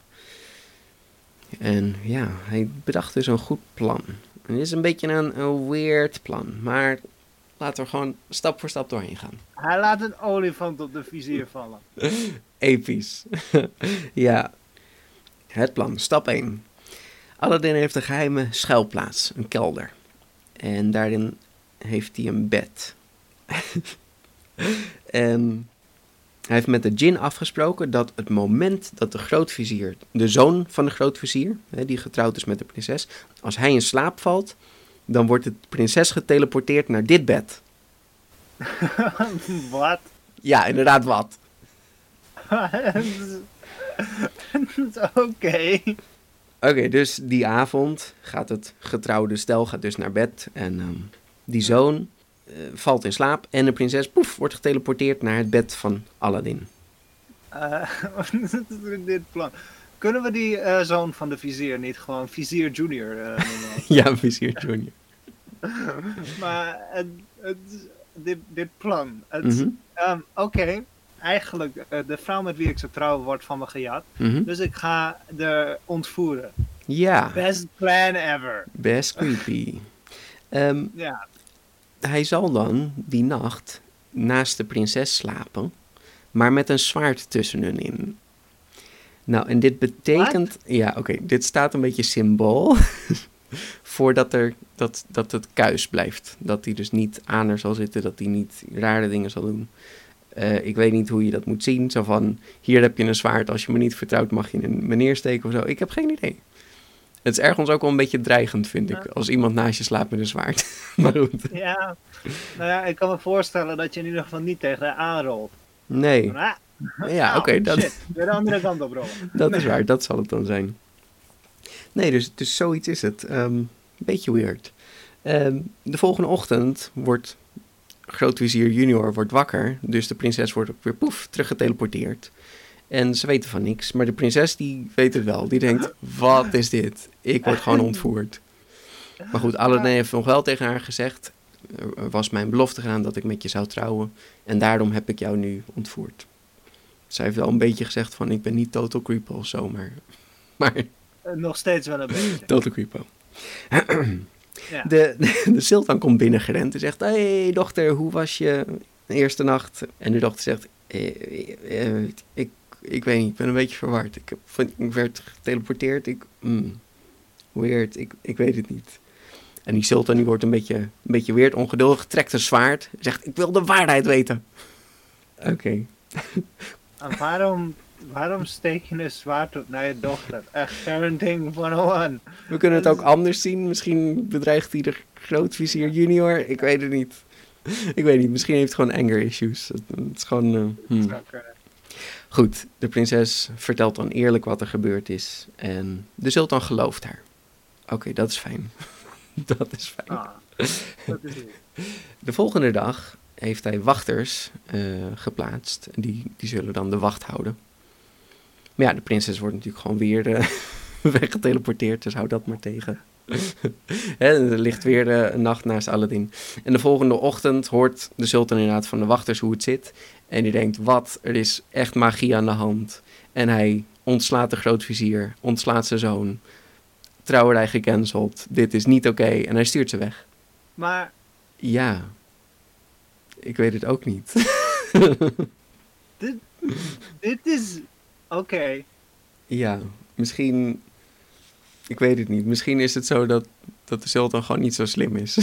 En ja, hij bedacht dus een goed plan. En dit is een beetje een, een weird plan, maar laten we gewoon stap voor stap doorheen gaan. Hij laat een olifant op de vizier vallen. Episch. Ja, het plan. Stap één. Aladdin heeft een geheime schuilplaats, een kelder. En daarin heeft hij een bed. En Hij heeft met de djinn afgesproken dat het moment dat de grootvizier, de zoon van de grootvizier, hè, die getrouwd is met de prinses, als hij in slaap valt, dan wordt de prinses geteleporteerd naar dit bed. Wat? Ja, inderdaad wat. Oké. Okay. Oké, okay, dus die avond gaat het getrouwde stel gaat dus naar bed en um, die zoon uh, valt in slaap en de prinses, poef, wordt geteleporteerd naar het bed van Aladdin. Uh, dit plan. Kunnen we die uh, zoon van de vizier niet gewoon Vizier Junior uh, noemen? Ja, Vizier Junior. Maar het, het, dit, dit plan. Mm-hmm. Um, Oké, okay. Eigenlijk uh, de vrouw met wie ik zou trouwen wordt van me gejat. Mm-hmm. Dus ik ga de ontvoeren. Ja. Best plan ever. Best creepy. Um, ja. Hij zal dan die nacht naast de prinses slapen, maar met een zwaard tussen hun in. Nou, en dit betekent... What? Ja, oké, okay, dit staat een beetje symbool voordat er, dat, dat het kuis blijft. Dat hij dus niet aan haar zal zitten, dat hij niet rare dingen zal doen. Uh, ik weet niet hoe je dat moet zien. Zo van, hier heb je een zwaard, als je me niet vertrouwt mag je een meneer steken of zo. Ik heb geen idee. Het is ergens ook wel een beetje dreigend, vind ik, als iemand naast je slaapt met een zwaard. Maar goed. Ja, nou ja, ik kan me voorstellen dat je in ieder geval niet tegen haar aanrolt. Nee. Ah, ja, oké. Okay, dat... Shit, weer de andere kant op rollen. Dat nee. is waar, dat zal het dan zijn. Nee, dus, dus zoiets is het. Um, een beetje weird. Um, de volgende ochtend wordt grootvizier junior wordt wakker. Dus de prinses wordt ook weer poef, teruggeteleporteerd. En ze weten van niks. Maar de prinses die weet het wel. Die denkt, wat is dit? Ik word gewoon ontvoerd. Maar goed, Aladdin heeft nog wel tegen haar gezegd, er was mijn belofte gedaan dat ik met je zou trouwen. En daarom heb ik jou nu ontvoerd. Zij heeft wel een beetje gezegd van, ik ben niet Total Creepo of zo, maar... maar nog steeds wel een beetje. Total Creepo. ja. de, de, de sultan komt binnengerend en zegt, hé hey, dochter, hoe was je eerste nacht? En de dochter zegt, eh, eh, ik, ik weet niet, ik ben een beetje verward. Ik, heb, ik werd geteleporteerd, ik... Mm, weird, ik, ik weet het niet. En die sultan die wordt een beetje, een beetje weird, ongeduldig, trekt een zwaard, zegt, ik wil de waarheid weten. Oké. Okay. En waarom, waarom steek je een zwaard op naar je dochter? Echt parenting honderdéén. We kunnen het ook anders zien. Misschien bedreigt hij de grootvizier junior. Ik weet het niet. Ik weet niet. Misschien heeft hij gewoon anger issues. Het, het is gewoon... Uh, hmm. Goed, de prinses vertelt dan eerlijk wat er gebeurd is. En de sultan gelooft haar. Oké, okay, dat is fijn. dat is fijn. Ah, dat is de volgende dag heeft hij wachters uh, geplaatst. Die, die zullen dan de wacht houden. Maar ja, de prinses wordt natuurlijk gewoon weer uh, weggeteleporteerd. Dus hou dat maar tegen. He, er ligt weer uh, een nacht naast Aladdin. En de volgende ochtend hoort de sultan inderdaad van de wachters hoe het zit. En die denkt, wat, er is echt magie aan de hand. En hij ontslaat de grootvizier, ontslaat zijn zoon. Trouwerij gecanceld, dit is niet oké. Okay. En hij stuurt ze weg. Maar... Ja, ik weet het ook niet. dit, dit is... Oké. Okay. Ja, misschien... Ik weet het niet. Misschien is het zo dat, dat de sultan gewoon niet zo slim is.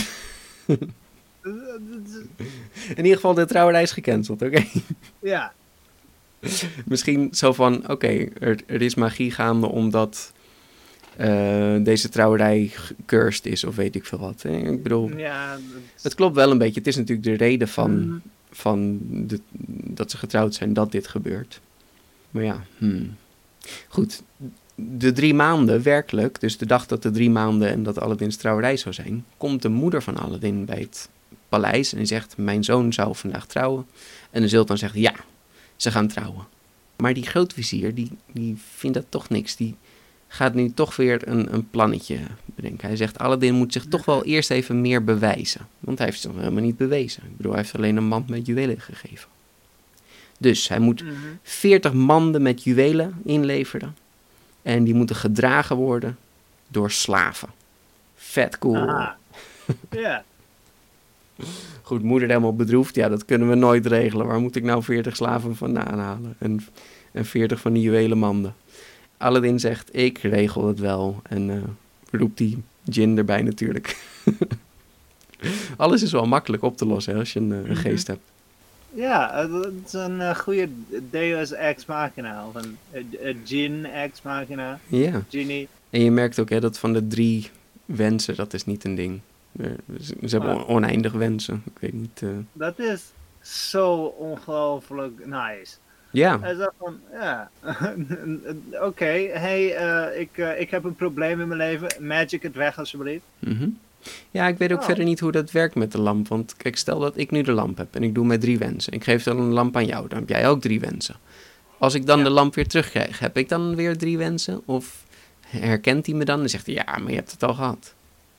In ieder geval, de trouwerij is gecanceld, oké? Okay? Ja. Misschien zo van, oké, okay, er, er is magie gaande omdat uh, deze trouwerij cursed is of weet ik veel wat. Hè? Ik bedoel, ja, dat... het klopt wel een beetje. Het is natuurlijk de reden van, mm. van de, dat ze getrouwd zijn dat dit gebeurt. Maar ja, hmm. Goed. De drie maanden, werkelijk, dus de dag dat de drie maanden en dat Aladdin's trouwerij zou zijn, komt de moeder van Aladdin bij het paleis en die zegt, mijn zoon zou vandaag trouwen. En de sultan zegt, ja, ze gaan trouwen. Maar die grootvizier, die, die vindt dat toch niks. Die gaat nu toch weer een, een plannetje bedenken. Hij zegt, Aladdin moet zich toch wel eerst even meer bewijzen. Want hij heeft zich nog helemaal niet bewezen. Ik bedoel, hij heeft alleen een mand met juwelen gegeven. Dus hij moet mm-hmm. veertig manden met juwelen inleveren. En die moeten gedragen worden door slaven. Vet cool. Ja. Yeah. Goed, moeder helemaal bedroefd. Ja, dat kunnen we nooit regelen. Waar moet ik nou veertig slaven vandaan halen? En, en veertig van die juwelen manden. Aladdin zegt, ik regel het wel. En uh, roept die djinn erbij natuurlijk. Alles is wel makkelijk op te lossen hè, als je een, een geest hebt. Ja, het is een uh, goede Deus Ex Machina. Of een uh, Jin Ex Machina. Ja. Genie. En je merkt ook hè, dat van de drie wensen, dat is niet een ding. Ze, ze hebben Ah. oneindig wensen. Ik weet niet. Uh... Dat is zo ongelooflijk nice. Ja. Hij zegt van, ja, oké, okay, hey, uh, ik, uh, ik heb een probleem in mijn leven. Magic het weg alsjeblieft. Mm-hmm. Ja, ik weet ook oh. verder niet hoe dat werkt met de lamp. Want kijk, stel dat ik nu de lamp heb en ik doe met drie wensen. Ik geef dan een lamp aan jou, dan heb jij ook drie wensen. Als ik dan ja. de lamp weer terugkrijg, heb ik dan weer drie wensen? Of herkent hij me dan en zegt hij, ja, maar je hebt het al gehad.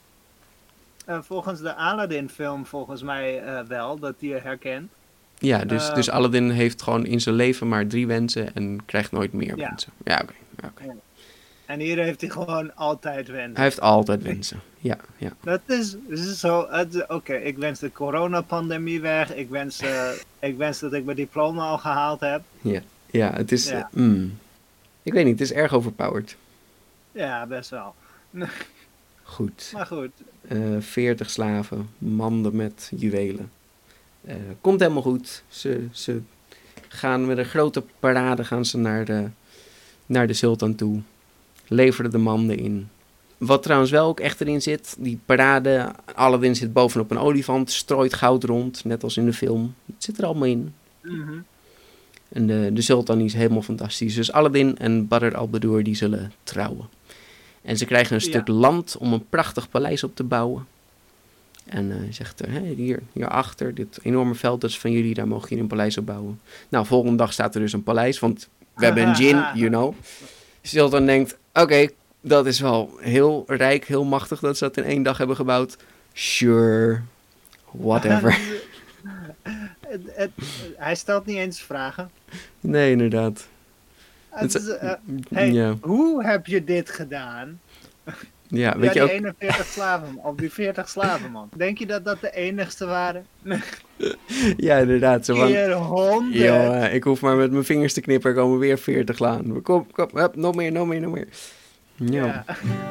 Uh, volgens de Aladdin film volgens mij uh, wel, dat hij je herkent. Ja, dus, uh, dus Aladdin heeft gewoon in zijn leven maar drie wensen en krijgt nooit meer ja. wensen. Ja, oké. Okay, okay. ja. En hier heeft hij gewoon altijd wensen. Hij heeft altijd wensen, ja. ja. Dat is, is zo, oké, okay, ik wens de coronapandemie weg. Ik wens, uh, ik wens dat ik mijn diploma al gehaald heb. Ja, ja het is, ja. Uh, mm, ik weet niet, het is erg overpowered. Ja, best wel. Goed. Maar goed. Uh, veertig slaven, manden met juwelen. Uh, komt helemaal goed. Ze, ze gaan met een grote parade gaan ze naar de, naar de sultan toe. Leveren de manden in. Wat trouwens wel ook echt erin zit. Die parade, Aladdin zit bovenop een olifant. Strooit goud rond, net als in de film. Het zit er allemaal in. Mm-hmm. En de, de sultan is helemaal fantastisch. Dus Aladdin en Badr al-Badoer die zullen trouwen. En ze krijgen een stuk ja. land om een prachtig paleis op te bouwen. En uh, zegt er, hey, hier, hierachter, dit enorme veld, dat is van jullie, daar mogen jullie een paleis op bouwen. Nou, volgende dag staat er dus een paleis, want we hebben een djinn, you know. Sultan denkt, oké, okay, dat is wel heel rijk, heel machtig dat ze dat in één dag hebben gebouwd. Sure, whatever. het, het, hij stelt niet eens vragen. Nee, inderdaad. Het is, uh, hey, ja. Hoe heb je dit gedaan? Ja, weet ja, je ook... die eenenveertig slaven, of die veertig slaven, man. Denk je dat dat de enigste waren? Ja, inderdaad. Zo van, Keer honderd. Ja, ik hoef maar met mijn vingers te knippen, er komen weer veertig aan. Kom, kom, hup, nog meer, nog meer, nog meer. Ja. ja.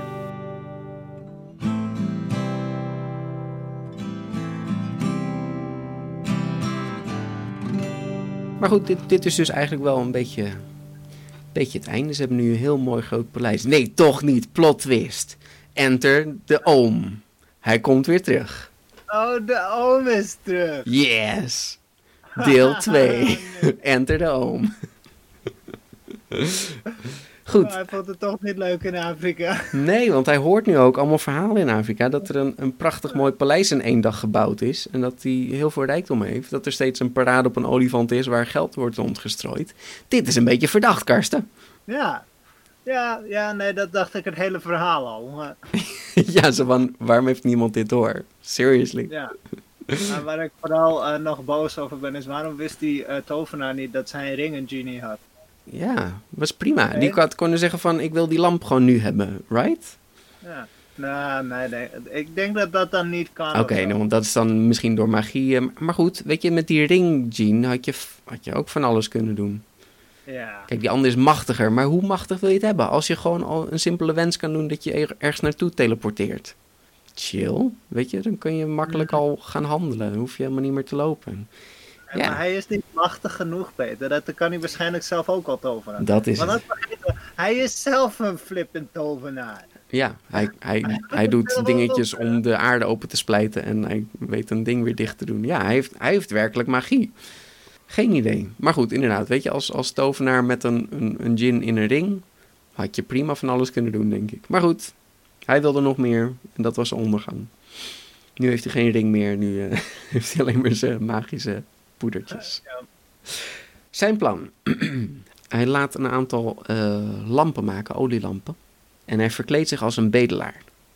Maar goed, dit, dit is dus eigenlijk wel een beetje, beetje het einde. Ze hebben nu een heel mooi groot paleis. Nee, toch niet. Plot twist. Enter de oom. Hij komt weer terug. Oh, de oom is terug. Yes. Deel twee. Enter de oom. Goed. Oh, hij vond het toch niet leuk in Afrika. Nee, want hij hoort nu ook allemaal verhalen in Afrika. Dat er een, een prachtig mooi paleis in één dag gebouwd is. En dat hij heel veel rijkdom heeft. Dat er steeds een parade op een olifant is waar geld wordt rondgestrooid. Dit is een beetje verdacht, Karsten. Ja. Ja, ja, nee, dat dacht ik het hele verhaal al. Maar... ja, zo van, waarom heeft niemand dit door? Seriously. Ja. Maar waar ik vooral uh, nog boos over ben, is waarom wist die uh, tovenaar niet dat zijn ring een genie had? Ja, was prima. Nee. Die had kunnen zeggen van, ik wil die lamp gewoon nu hebben, right? Ja. Nou, nee, nee. Ik denk dat dat dan niet kan. Oké, okay, nou, want dat is dan misschien door magie. Maar goed, weet je, met die ring, Jean, had je, had je ook van alles kunnen doen. Ja. Kijk, die ander is machtiger, maar hoe machtig wil je het hebben? Als je gewoon al een simpele wens kan doen dat je er, ergens naartoe teleporteert. Chill, weet je, dan kun je makkelijk al gaan handelen. Dan hoef je helemaal niet meer te lopen. Ja, ja. Maar hij is niet machtig genoeg, Peter. Dat kan hij waarschijnlijk zelf ook al toveren. Dat is Want het. Hij is zelf een flippend tovenaar. Ja, hij, hij, hij doet dingetjes om de aarde open te splijten en hij weet een ding weer dicht te doen. Ja, hij heeft, hij heeft werkelijk magie. Geen idee. Maar goed, inderdaad, weet je, als, als tovenaar met een, een, een djinn in een ring, had je prima van alles kunnen doen, denk ik. Maar goed, hij wilde nog meer en dat was zijn ondergang. Nu heeft hij geen ring meer, nu uh, heeft hij alleen maar zijn magische poedertjes. Ja. Zijn plan. Hij laat een aantal uh, lampen maken, olielampen. En hij verkleedt zich als een bedelaar.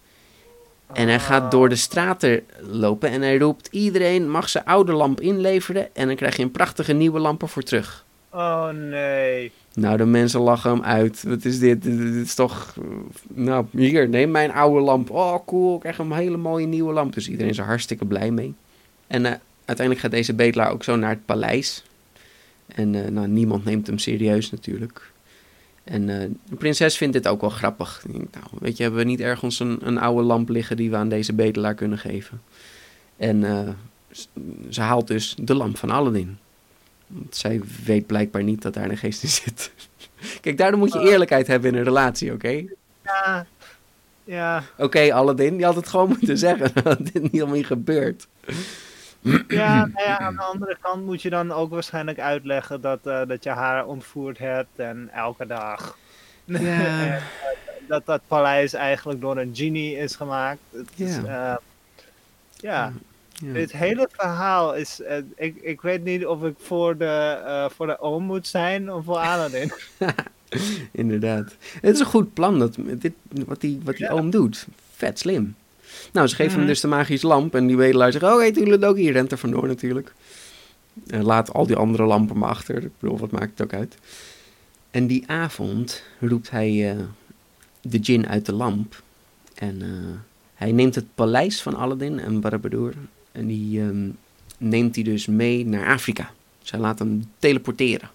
En hij gaat door de straten lopen en hij roept, iedereen mag zijn oude lamp inleveren en dan krijg je een prachtige nieuwe lamp voor terug. Oh nee. Nou, de mensen lachen hem uit. Wat is dit? Dit, dit is toch... Nou, hier, neem mijn oude lamp. Oh, cool, ik krijg een hele mooie nieuwe lamp. Dus iedereen is er hartstikke blij mee. En uh, uiteindelijk gaat deze bedelaar ook zo naar het paleis. En uh, nou, niemand neemt hem serieus natuurlijk. En uh, de prinses vindt dit ook wel grappig. Nou, weet je, hebben we niet ergens een, een oude lamp liggen die we aan deze bedelaar kunnen geven? En uh, ze haalt dus de lamp van Aladdin. Want zij weet blijkbaar niet dat daar een geest in zit. Kijk, daardoor moet je eerlijkheid hebben in een relatie, oké? Okay? Ja, ja. Oké, okay, Aladdin, je had het gewoon moeten zeggen dat dit niet helemaal niet gebeurt. Ja, nou ja, aan de andere kant moet je dan ook waarschijnlijk uitleggen dat, uh, dat je haar ontvoerd hebt en elke dag. Ja. en, uh, dat dat paleis eigenlijk door een genie is gemaakt. Het ja. Is, uh, ja. ja. Dit hele verhaal is, uh, ik, ik weet niet of ik voor de, uh, voor de oom moet zijn of voor Aladdin. Inderdaad. Het is een goed plan, dat, dit, wat die, wat die ja. oom doet. Vet slim. Nou, ze geven mm-hmm. hem dus de magische lamp en die bedelaar zegt, oh, heet jullie ook hier, rent er vandoor natuurlijk. En laat al die andere lampen maar achter. Ik bedoel, wat maakt het ook uit? En die avond roept hij uh, de djinn uit de lamp. En uh, hij neemt het paleis van Aladdin en Barabadour. En die um, neemt hij dus mee naar Afrika. Dus hij laat hem teleporteren.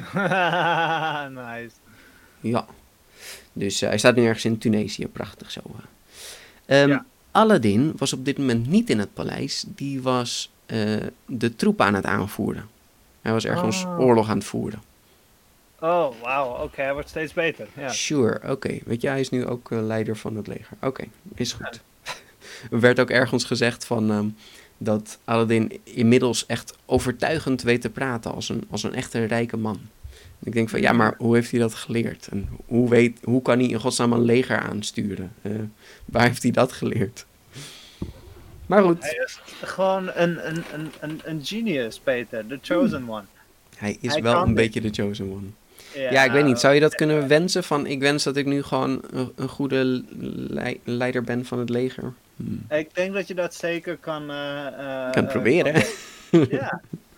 Nice. Ja. Dus uh, hij staat nu ergens in Tunesië. Prachtig zo. Um, ja. Aladdin was op dit moment niet in het paleis. Die was uh, de troepen aan het aanvoeren. Hij was ergens oh. oorlog aan het voeren. Oh, wauw. Oké, okay, hij wordt steeds beter. Ja. Sure, oké. Okay. Weet je, hij is nu ook uh, leider van het leger. Oké, okay, is goed. Ja. Er werd ook ergens gezegd van... Um, dat Aladdin inmiddels echt overtuigend weet te praten als een, als een echte rijke man. En ik denk van, ja, maar hoe heeft hij dat geleerd? En hoe, weet, hoe kan hij in godsnaam een leger aansturen? Uh, waar heeft hij dat geleerd? Maar goed. Hij is gewoon een, een, een, een, een genius, Peter. The chosen one. Hij is hij wel een dit. beetje de chosen one. Ja, ja, ik weet niet. Zou je dat kunnen wensen? Van, ik wens dat ik nu gewoon een, een goede le- leider ben van het leger. Hmm. Ik denk dat je dat zeker kan... Uh, uh, kan proberen. Uh, ja.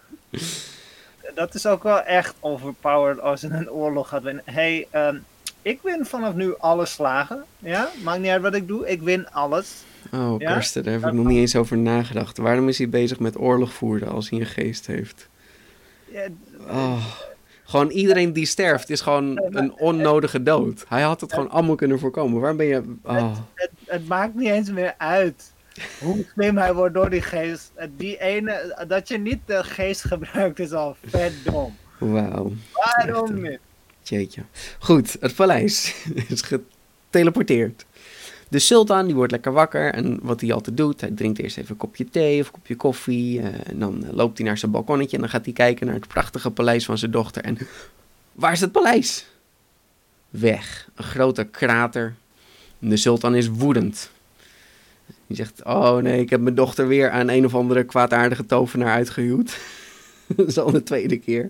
Dat is ook wel echt overpowered als je een oorlog gaat winnen. Hey, um, ik win vanaf nu alle slagen. Ja? Maakt niet uit wat ik doe. Ik win alles. Oh, ja? Karsten, daar heb dat ik nog niet eens over nagedacht. Waarom is hij bezig met oorlog voeren als hij een geest heeft? Ja, oh. Gewoon iedereen die sterft is gewoon een onnodige dood. Hij had het gewoon allemaal kunnen voorkomen. Waarom ben je... Oh. Het, het, het maakt niet eens meer uit hoe slim hij wordt door die geest. Die ene, dat je niet de geest gebruikt is al vet dom. Wauw. Waarom niet? Jeetje. Goed, het paleis is geteleporteerd. De sultan die wordt lekker wakker en wat hij altijd doet, hij drinkt eerst even een kopje thee of een kopje koffie. Uh, en dan uh, loopt hij naar zijn balkonnetje en dan gaat hij kijken naar het prachtige paleis van zijn dochter. En waar is het paleis? Weg. Een grote krater. En de sultan is woedend. Die zegt, oh nee, ik heb mijn dochter weer aan een of andere kwaadaardige tovenaar uitgehuwd. Dat is al de tweede keer.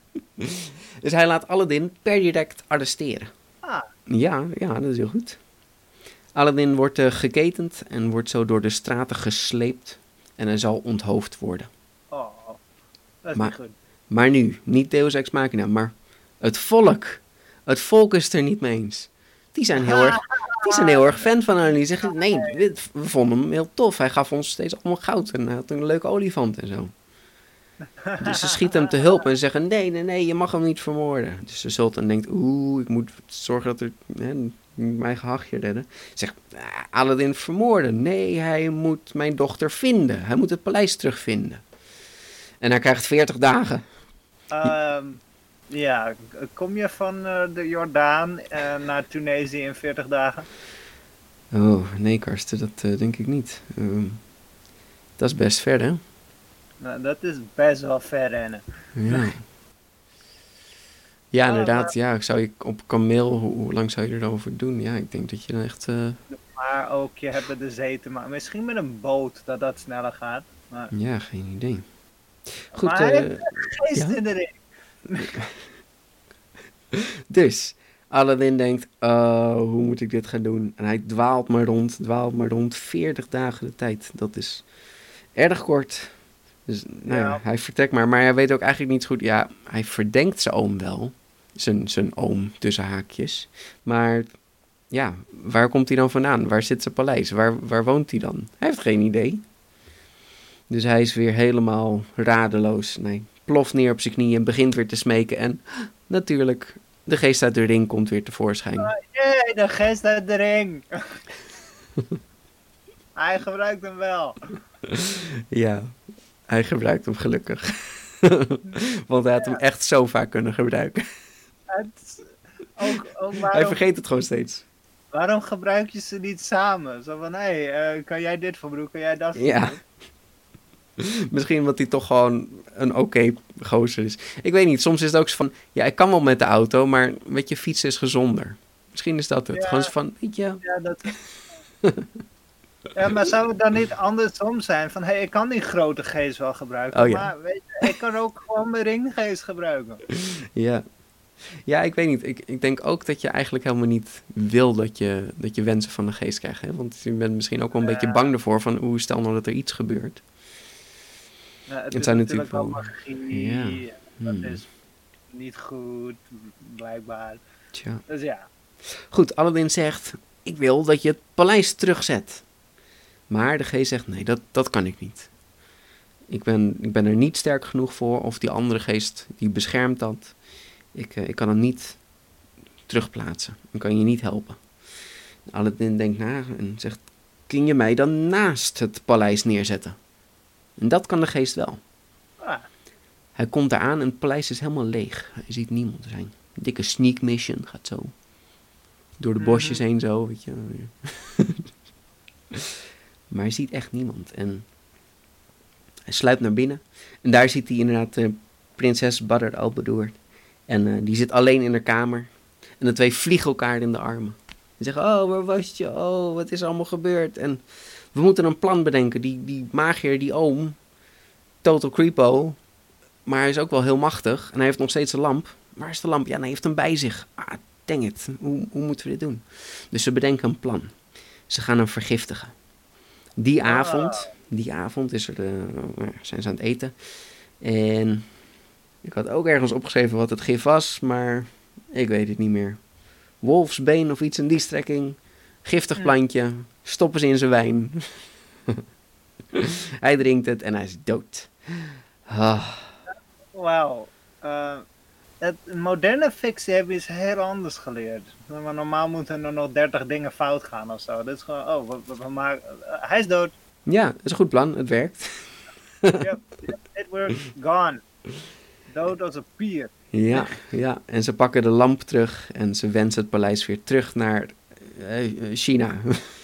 Dus hij laat Aladdin per direct arresteren. Ah. Ja, ja, dat is heel goed. Aladdin wordt uh, geketend en wordt zo door de straten gesleept en hij zal onthoofd worden. Oh, dat is maar, niet goed. Maar nu, niet Deus Ex Machina, maar het volk. Het volk is het er niet mee eens. Die zijn heel erg, die zijn heel erg fan van hem. Die zeggen, nee, we vonden hem heel tof. Hij gaf ons steeds allemaal goud en hij had een leuke olifant en zo. Dus ze schieten hem te hulp en zeggen, nee, nee, nee, je mag hem niet vermoorden. Dus de sultan denkt, oeh, ik moet zorgen dat er... Hè, mijn eigen hachje redden. Zegt, ah, Aladdin vermoorden. Nee, hij moet mijn dochter vinden. Hij moet het paleis terugvinden. En hij krijgt veertig dagen. Um, ja, kom je van uh, de Jordaan uh, naar Tunesië in veertig dagen? Oh, nee Karsten, dat uh, denk ik niet. Um, dat is best ver, hè? Nou, dat is best wel ver rennen. Ja. Ja, inderdaad. Ja, zou je op kameel, hoe, hoe lang zou je er dan over doen? Ja, ik denk dat je dan echt... Uh... Maar ook, je hebt de zee te maken. Misschien met een boot dat dat sneller gaat. Maar... Ja, geen idee. Goed, maar hij uh, heeft geest ja? in de ring. Dus, Aladdin denkt, oh, hoe moet ik dit gaan doen? En hij dwaalt maar rond, dwaalt maar rond. veertig dagen de tijd, dat is erg kort. Dus nou ja. Ja, hij vertrekt maar. Maar hij weet ook eigenlijk niet goed... Ja, hij verdenkt zijn oom wel. Zijn, zijn oom, tussen haakjes. Maar ja, waar komt hij dan vandaan? Waar zit zijn paleis? Waar, waar woont hij dan? Hij heeft geen idee. Dus hij is weer helemaal radeloos. Nee, ploft neer op zijn knieën en begint weer te smeken. En natuurlijk, de geest uit de ring komt weer tevoorschijn. Oh, jee, de geest uit de ring. Hij gebruikt hem wel. Ja, hij gebruikt hem gelukkig. Want hij had hem echt zo vaak kunnen gebruiken. Het, ook, ook Hij waarom, vergeet het gewoon steeds. waarom gebruik je ze niet samen? Zo van, hé, hey, uh, kan jij dit voor broek, kan jij dat voor Ja. broek? Misschien omdat hij toch gewoon een oké okay gozer is. Ik weet niet, soms is het ook zo van... Ja, ik kan wel met de auto, maar weet je, fietsen is gezonder. Misschien is dat het. Ja. Gewoon zo van, weet je... Ja, dat... ja, maar zou het dan niet andersom zijn? Van, hé, hey, ik kan die grote geest wel gebruiken, Oh, ja. maar weet je, ik kan ook gewoon mijn ringgeest gebruiken. Ja. Ja, ik weet niet. Ik, ik denk ook dat je eigenlijk helemaal niet wil dat je, dat je wensen van de geest krijgt. Hè? Want je bent misschien ook wel een Ja. beetje bang ervoor van... Oeh, stel nou dat er iets gebeurt. Ja, het, Het is zijn natuurlijk natuurlijk wel wel- magie, Ja. dat Hmm. is niet goed, blijkbaar. Tja. Dus ja, Goed, Aladdin zegt... Ik wil dat je het paleis terugzet. Maar de geest zegt... Nee, dat, dat kan ik niet. Ik ben, ik ben er niet sterk genoeg voor. Of die andere geest, die beschermt dat. Ik, uh, ik kan hem niet terugplaatsen. Ik kan je niet helpen. Aladdin denkt na en zegt... Kun je mij dan naast het paleis neerzetten? En dat kan de geest wel. ah, Hij komt daar aan en het paleis is helemaal leeg. Hij ziet niemand. Er zijn een dikke sneak mission. Gaat zo door de bosjes Mhm. heen zo. Weet je. Maar hij ziet echt niemand. En hij sluipt naar binnen. En daar ziet hij inderdaad uh, prinses Badr al-Budur. En uh, die zit alleen in haar kamer. En de twee vliegen elkaar in de armen. En zeggen, oh, waar was je? Oh, wat is er allemaal gebeurd? En we moeten een plan bedenken. Die, die magier, die oom, Total Creepo. Maar hij is ook wel heel machtig. En hij heeft nog steeds een lamp. Waar is de lamp? Ja, en hij heeft hem bij zich. Ah, dang it. Hoe, hoe moeten we dit doen? Dus ze bedenken een plan. Ze gaan hem vergiftigen. Die Ah. avond, die avond is er de, nou, zijn ze aan het eten. En ik had ook ergens opgeschreven wat het gif was, maar ik weet het niet meer. Wolfsbeen of iets in die strekking. Giftig plantje. Stoppen ze in zijn wijn. Hij drinkt het en hij is dood. Ah. wauw. Uh, het moderne fictie hebben is heel anders geleerd. Maar normaal moeten er nog dertig dingen fout gaan of zo. Dit is gewoon, oh, we, we, we maken, uh, hij is dood. Ja, het is een goed plan. Het werkt. Yep, it worked, gone. Dood als een pier. Ja, ja, en ze pakken de lamp terug en ze wensen het paleis weer terug naar uh, China.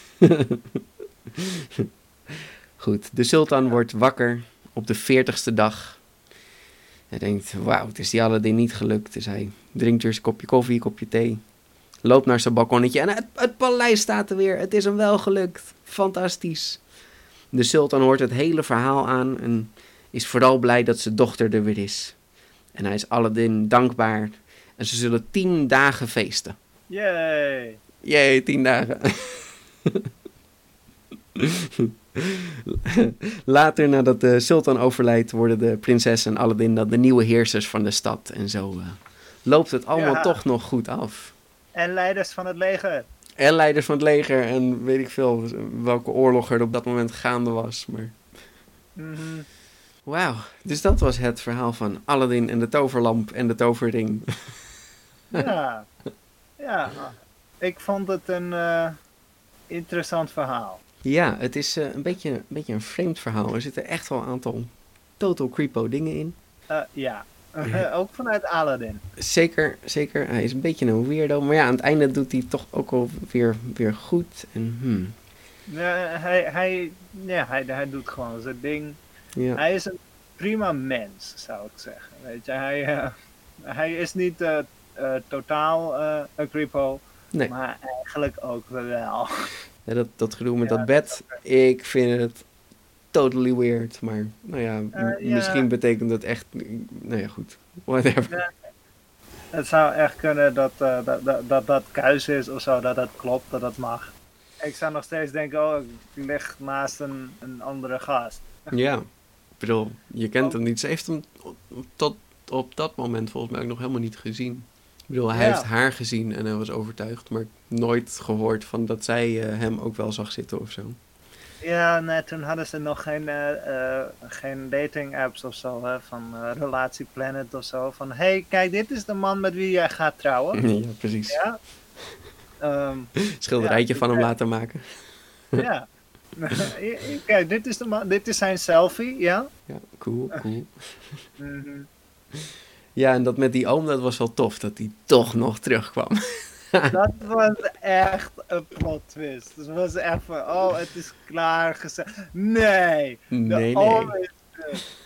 Goed, de sultan wordt wakker op de veertigste dag. Hij denkt, wauw, het is die Aladdin niet gelukt. Dus hij drinkt weer zijn kopje koffie, kopje thee. Loopt naar zijn balkonnetje en het, het paleis staat er weer. Het is hem wel gelukt. Fantastisch. De sultan hoort het hele verhaal aan en is vooral blij dat zijn dochter er weer is. En hij is Aladdin dankbaar. En ze zullen tien dagen feesten. Yay. Jee, tien dagen. Later, nadat de sultan overlijdt, worden de prinses en Aladdin dan de nieuwe heersers van de stad. En zo uh, loopt het allemaal Ja. toch nog goed af. En leiders van het leger. En leiders van het leger en weet ik veel welke oorlog er op dat moment gaande was. Maar Mm-hmm. wauw, dus dat was het verhaal van Aladdin en de toverlamp en de toverring. Ja. Ja. Ik vond het een uh, interessant verhaal. Ja, het is uh, een, beetje, een beetje een vreemd verhaal. Er zitten echt wel een aantal Total Creepo dingen in. Uh, ja. Uh, ook vanuit Aladdin. Zeker, zeker. Hij is een beetje een weirdo. Maar ja, aan het einde doet hij toch ook wel weer, weer goed. En, hmm. Ja, hij, hij, ja, hij, hij doet gewoon zijn ding. Ja. Hij is een prima mens, zou ik zeggen. Weet je, hij, uh, hij is niet uh, uh, totaal uh, een creepo, Nee. maar eigenlijk ook wel. Ja, dat, dat gedoe met Ja, dat bed, ik vind het totally weird. Maar nou ja, m- Uh, ja. misschien betekent dat echt... Nou ja, goed. Whatever. Ja. Het zou echt kunnen dat, uh, dat, dat, dat dat kuis is of zo, dat dat klopt, dat dat mag. Ik zou nog steeds denken, oh, ik lig naast een, een andere gast. Ja. Ik bedoel, je kent Oh. hem niet. Ze heeft hem tot op dat moment volgens mij ook nog helemaal niet gezien. Ik bedoel, hij Ja. heeft haar gezien en hij was overtuigd. Maar nooit gehoord van dat zij uh, hem ook wel zag zitten of zo. Ja, nee, toen hadden ze nog geen, uh, uh, geen dating apps of zo, hè, van uh, Relatie Planet of zo. Van, hey, kijk, dit is de man met wie jij gaat trouwen. Ja, precies. Ja. Um, Schilderijtje ja, van hem ja. laten maken. ja. Kijk, dit is, de man, dit is zijn selfie, ja? Ja, cool, cool. Mm-hmm. Ja, en dat met die oom, dat was wel tof, dat hij toch nog terugkwam. Dat was echt een plot twist. Dus het was echt van, oh, het is klaar gezegd. Nee, de Nee, oom nee. is terug.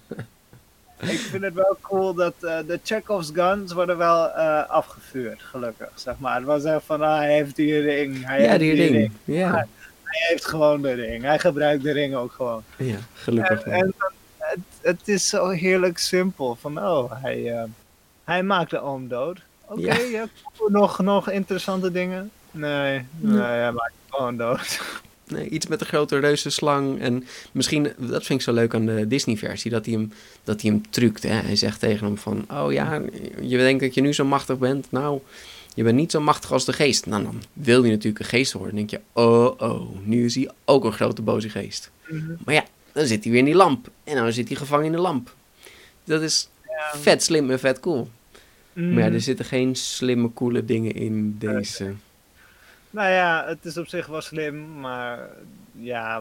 Ik vind het wel cool dat uh, de Chekhov's guns worden wel uh, afgevuurd, gelukkig, zeg maar. Het was echt van, ah, hij heeft die ring. Hij Ja, heeft die ring. Ja. Hij, hij heeft gewoon de ring. Hij gebruikt de ring ook gewoon. Ja, gelukkig En, wel. en het, het is zo heerlijk simpel. Van, oh, hij, uh, hij maakt de oom dood. Oké, okay, ja. ja, nog, nog interessante dingen? Nee, nee, hij maakt hem gewoon dood. Nee, iets met een grote reuzenslang. En misschien, dat vind ik zo leuk aan de Disney-versie, dat hij hem, dat hij hem truct. Hè? Hij zegt tegen hem van, oh ja, je denkt dat je nu zo machtig bent. Nou, je bent niet zo machtig als de geest. Nou, dan wil je natuurlijk een geest worden. Dan denk je, oh, oh, nu is hij ook een grote boze geest. Mm-hmm. Maar ja, dan zit hij weer in die lamp. En dan zit hij gevangen in de lamp. Dat is ja. vet slim en vet cool. Mm. Maar ja, er zitten geen slimme, coole dingen in deze... Okay. Nou ja, het is op zich wel slim, maar ja...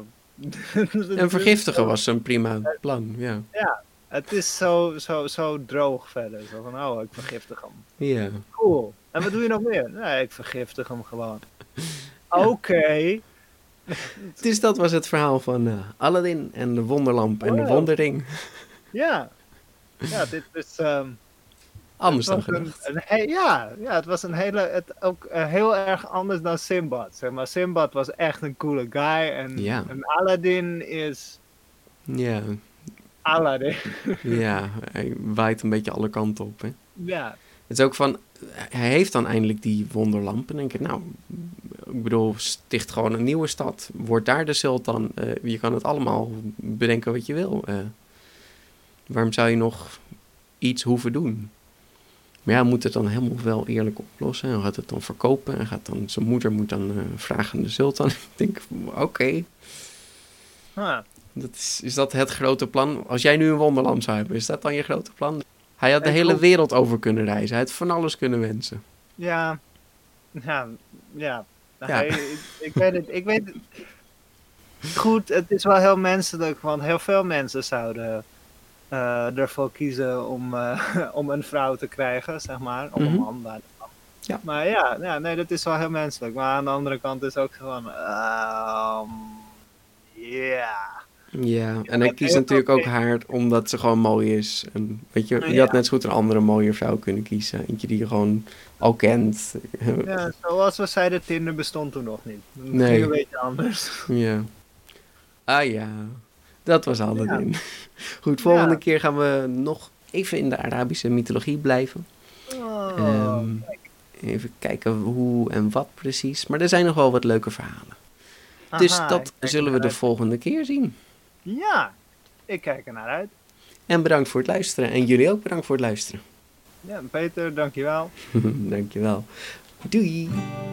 En vergiftigen was een prima plan, ja. Ja, het is zo, zo, zo droog verder. Zo van, oh, ik vergiftig hem. Ja. Cool. En wat doe je nog meer? Nee, ik vergiftig hem gewoon. Oké. Okay. Dus dat was het verhaal van uh, Aladdin en de wonderlamp en wow. de wonderring. Ja. Ja, dit is... Um, Anders dan gedacht. Een, een, ja, ja, het was een hele, het ook uh, heel erg anders dan Sinbad. Zeg maar, Sinbad was echt een coole guy en, ja. en Aladdin is. Ja. Aladdin. Ja, hij waait een beetje alle kanten op, hè? Ja. Het is ook van, hij heeft dan eindelijk die wonderlamp en denk ik, nou, ik bedoel, sticht gewoon een nieuwe stad, word daar de sultan. Uh, je kan het allemaal bedenken wat je wil. Uh, waarom zou je nog iets hoeven doen? Maar ja, hij moet het dan helemaal wel eerlijk oplossen. Hij gaat het dan verkopen. En gaat dan, zijn moeder moet dan uh, vragen aan de sultan. Ik denk, oké. Okay. Ah. Dat is, is dat het grote plan? Als jij nu een wonderlamp zou hebben, is dat dan je grote plan? Hij had de ik hele hoop... wereld over kunnen reizen. Hij had van alles kunnen wensen. Ja. Ja. Ja. ja. Hij, ik, ik weet het. Ik weet het. Goed, het is wel heel menselijk. Want heel veel mensen zouden... Uh, ervoor kiezen om, uh, om een vrouw te krijgen, zeg maar. Of mm-hmm. een man. Maar, ja. maar ja, ja, nee, dat is wel heel menselijk. Maar aan de andere kant is ook gewoon... Ja. Um, yeah. Ja, en hij kiest natuurlijk ook haar omdat ze gewoon mooi is. En weet je, je ja. had net zo goed een andere mooie vrouw kunnen kiezen. Eentje die je gewoon al kent. Ja, zoals we zeiden, Tinder bestond toen nog niet. Dat nee. ging een beetje anders. Ja. Ah ja... Dat was Aladdin. Ja. Goed, volgende ja. keer gaan we nog even in de Arabische mythologie blijven. Oh, um, even kijken hoe en wat precies. Maar er zijn nog wel wat leuke verhalen. Aha, dus dat zullen we de volgende keer zien. Ja, ik kijk er naar uit. En bedankt voor het luisteren. En jullie ook bedankt voor het luisteren. Ja, Peter, dankjewel. Dankjewel. Doei.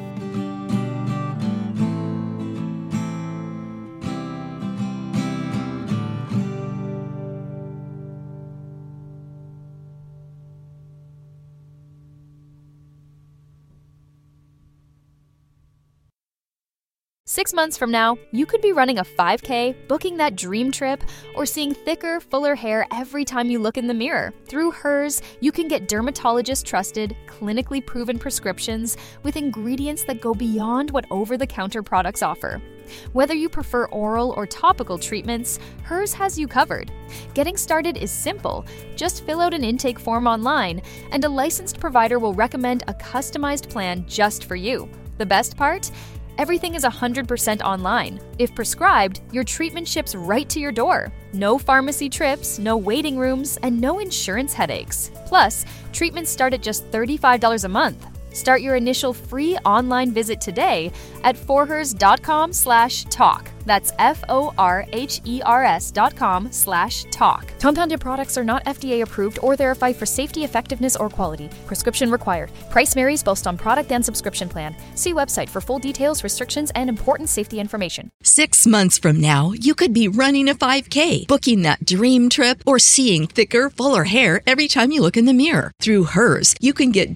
Six months from now, you could be running a five K, booking that dream trip, or seeing thicker, fuller hair every time you look in the mirror. Through Hers, you can get dermatologist-trusted, clinically proven prescriptions with ingredients that go beyond what over-the-counter products offer. Whether you prefer oral or topical treatments, Hers has you covered. Getting started is simple. Just fill out an intake form online, and a licensed provider will recommend a customized plan just for you. The best part? Everything is one hundred percent online. If prescribed, your treatment ships right to your door. No pharmacy trips, no waiting rooms, and no insurance headaches. Plus, treatments start at just thirty-five dollars a month. Start your initial free online visit today at forhers.com slash talk. That's F-O-R-H-E-R-S dot com slash talk. Compounded products are not F D A approved or verified for safety, effectiveness, or quality. Prescription required. Price varies based on product and subscription plan. See website for full details, restrictions, and important safety information. Six months from now, you could be running a five K, booking that dream trip, or seeing thicker, fuller hair every time you look in the mirror. Through Hers, you can get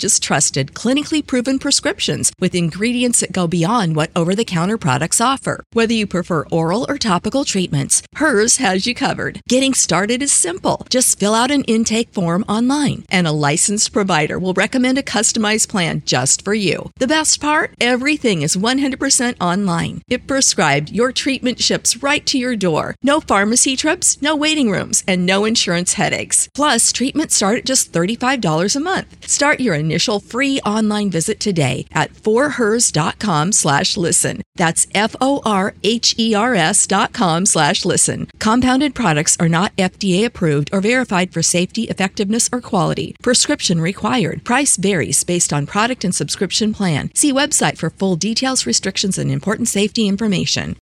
dermatologist-trusted, clinically proven prescriptions with ingredients that go beyond what over-the-counter products offer. Whether you prefer oral or topical treatments, Hers has you covered. Getting started is simple. Just fill out an intake form online, and a licensed provider will recommend a customized plan just for you. The best part? Everything is one hundred percent online. If prescribed, your treatment ships right to your door. No pharmacy trips, no waiting rooms, and no insurance headaches. Plus, treatments start at just thirty-five dollars a month. Start your initial free online visit today at forhers.com slash listen. That's F-O-R-H-E-R-S dot com slash listen. Compounded products are not F D A approved or verified for safety, effectiveness, or quality. Prescription required. Price varies based on product and subscription plan. See website for full details, restrictions, and important safety information.